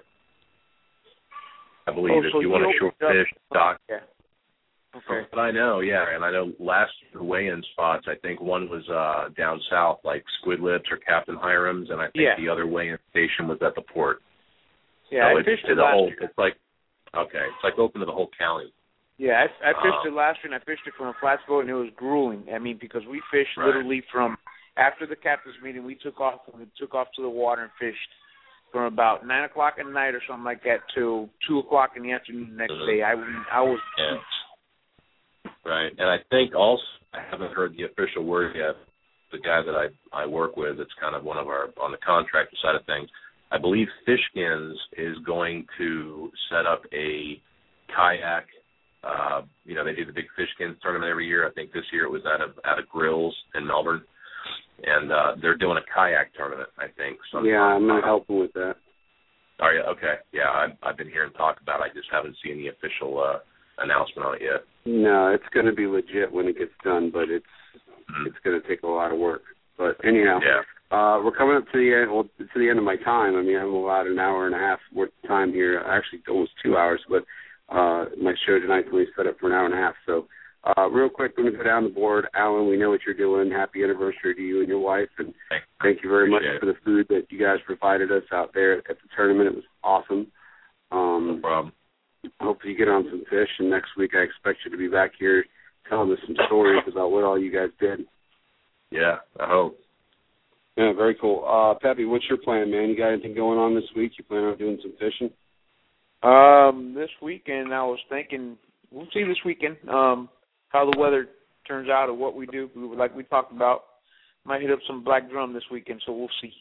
I believe if you want to shore fish, dock. Yeah. Okay. But I know, and I know last year the weigh-in spots, I think one was down south, like Squid Lips or Captain Hiram's, and I think the other weigh-in station was at the port. Yeah, so I fished it last year. It's like open to the whole county. Yeah, I fished it last year, and I fished it from a flats boat, and it was grueling. I mean, because we fished literally from after the captain's meeting, we took off to the water and fished from about 9 o'clock at night or something like that till 2 o'clock in the afternoon the next day. I was. Yeah. Right, and I think also, I haven't heard the official word yet, the guy that I work with, it's kind of one of our, on the contractor side of things, I believe Fishkins is going to set up a kayak, they do the big Fishkins tournament every year. I think this year it was out of Grills in Melbourne, and they're doing a kayak tournament, I think. Yeah, I'm not helping with that. Are you? Okay, yeah, I've been hearing talk about it. I just haven't seen the official announcement on it yet. No, it's going to be legit when it gets done, but it's going to take a lot of work. But anyhow, we're coming up to the end of my time. I mean, I'm about an hour and a half worth of time here. Actually, almost 2 hours, but my show tonight's only set up for an hour and a half. So, real quick, I'm going to go down the board. Alan, we know what you're doing. Happy anniversary to you and your wife, and thank you very much for the food that you guys provided us out there at the tournament. It was awesome. No problem. Hopefully you get on some fish, and next week I expect you to be back here telling us some stories about what all you guys did. Yeah, I hope. Yeah, very cool. Peppy, what's your plan, man? You got anything going on this week? You plan on doing some fishing? This weekend, I was thinking, we'll see this weekend how the weather turns out or what we do. Like we talked about, might hit up some Black Drum this weekend, so we'll see.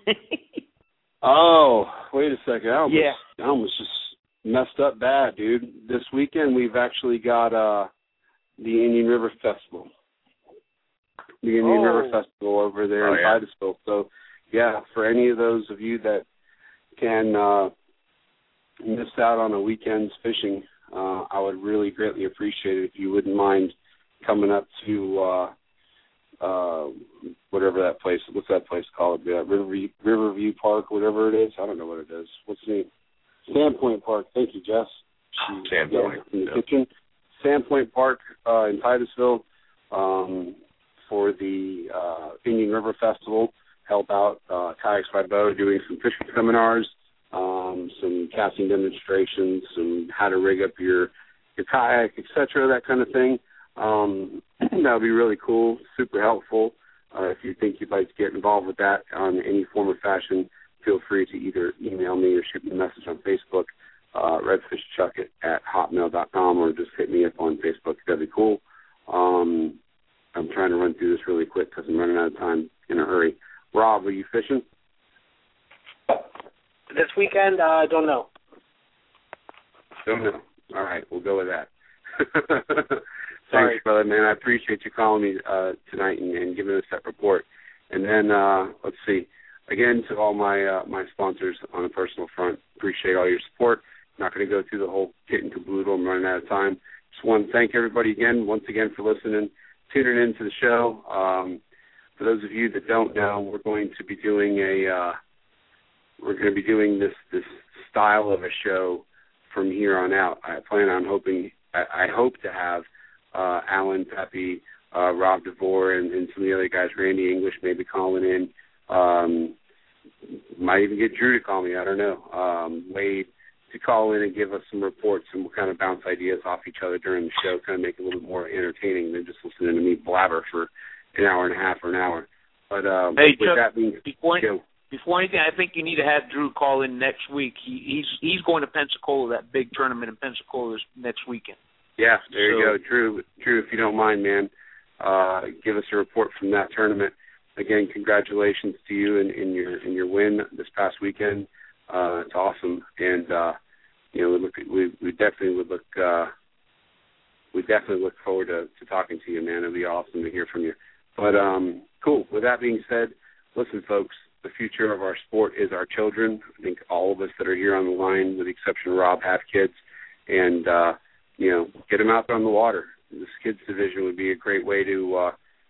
Oh, wait a second. I almost just messed up bad, dude. This weekend we've actually got the Indian River Festival. The Indian River Festival over there in Titusville. So, yeah, for any of those of you that can miss out on a weekend's fishing, I would really greatly appreciate it if you wouldn't mind coming up to whatever that place, what's that place called? Riverview Park, whatever it is. I don't know what it is. What's the name? Sandpoint Park. Thank you, Jess. Sandpoint. In the kitchen. Sandpoint Park in Titusville for the Indian River Festival. Help out Kayaks by Bo doing some fishing seminars, some casting demonstrations, some how to rig up your kayak, etc., that kind of thing. That would be really cool, super helpful. If you think you'd like to get involved with that on any form or fashion, feel free to either email me or shoot me a message on Facebook, redfishchucket@hotmail.com, or just hit me up on Facebook. That'd be cool. I'm trying to run through this really quick because I'm running out of time in a hurry. Rob, are you fishing? This weekend, I don't know. Don't know. All right, we'll go with that. Sorry. Thanks, brother, man. I appreciate you calling me tonight and giving us that report. And then, let's see. Again, to all my sponsors on a personal front, appreciate all your support. I'm not going to go through the whole kit and caboodle. I'm running out of time. Just want to thank everybody again, once again, for listening, tuning into the show. For those of you that don't know, we're going to be doing this style of a show from here on out. I hope to have Alan Pepe, Rob DeVore, and some of the other guys, Randy English, maybe calling in. Might even get Drew to call me. I don't know. Wade to call in and give us some reports, and we'll kind of bounce ideas off each other during the show, kind of make it a little more entertaining than just listening to me blabber for an hour and a half or an hour. But hey, with Chuck, that being before anything, I think you need to have Drew call in next week. He's going to Pensacola, that big tournament in Pensacola next weekend. Yeah, there you go. Drew, if you don't mind, man, give us a report from that tournament. Again, congratulations to you in your win this past weekend. It's awesome, and we definitely look forward to talking to you, man. It'll be awesome to hear from you. But cool. With that being said, listen, folks, the future of our sport is our children. I think all of us that are here on the line, with the exception of Rob, have kids, and get them out there on the water. This kids division would be a great way to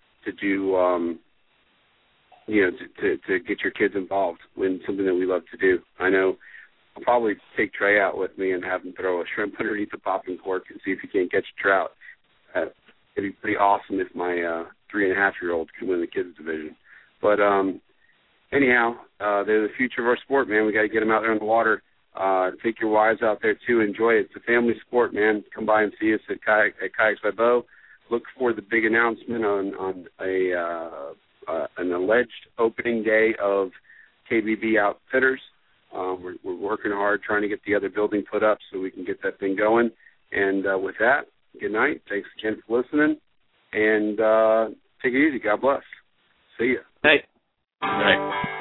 get your kids involved in something that we love to do. I know I'll probably take Trey out with me and have him throw a shrimp underneath the popping cork and see if he can't catch a trout. It'd be pretty awesome if my 3.5-year-old could win the kids division. But anyhow, they're the future of our sport, man. We got to get them out there on the water. Take your wives out there too. Enjoy it. It's a family sport, man. Come by and see us at Kayaks by Bo. Look for the big announcement on an alleged opening day of KBB Outfitters. We're working hard trying to get the other building put up so we can get that thing going. And with that, good night. Thanks again for listening. And take it easy. God bless. See ya. Hey. Good night.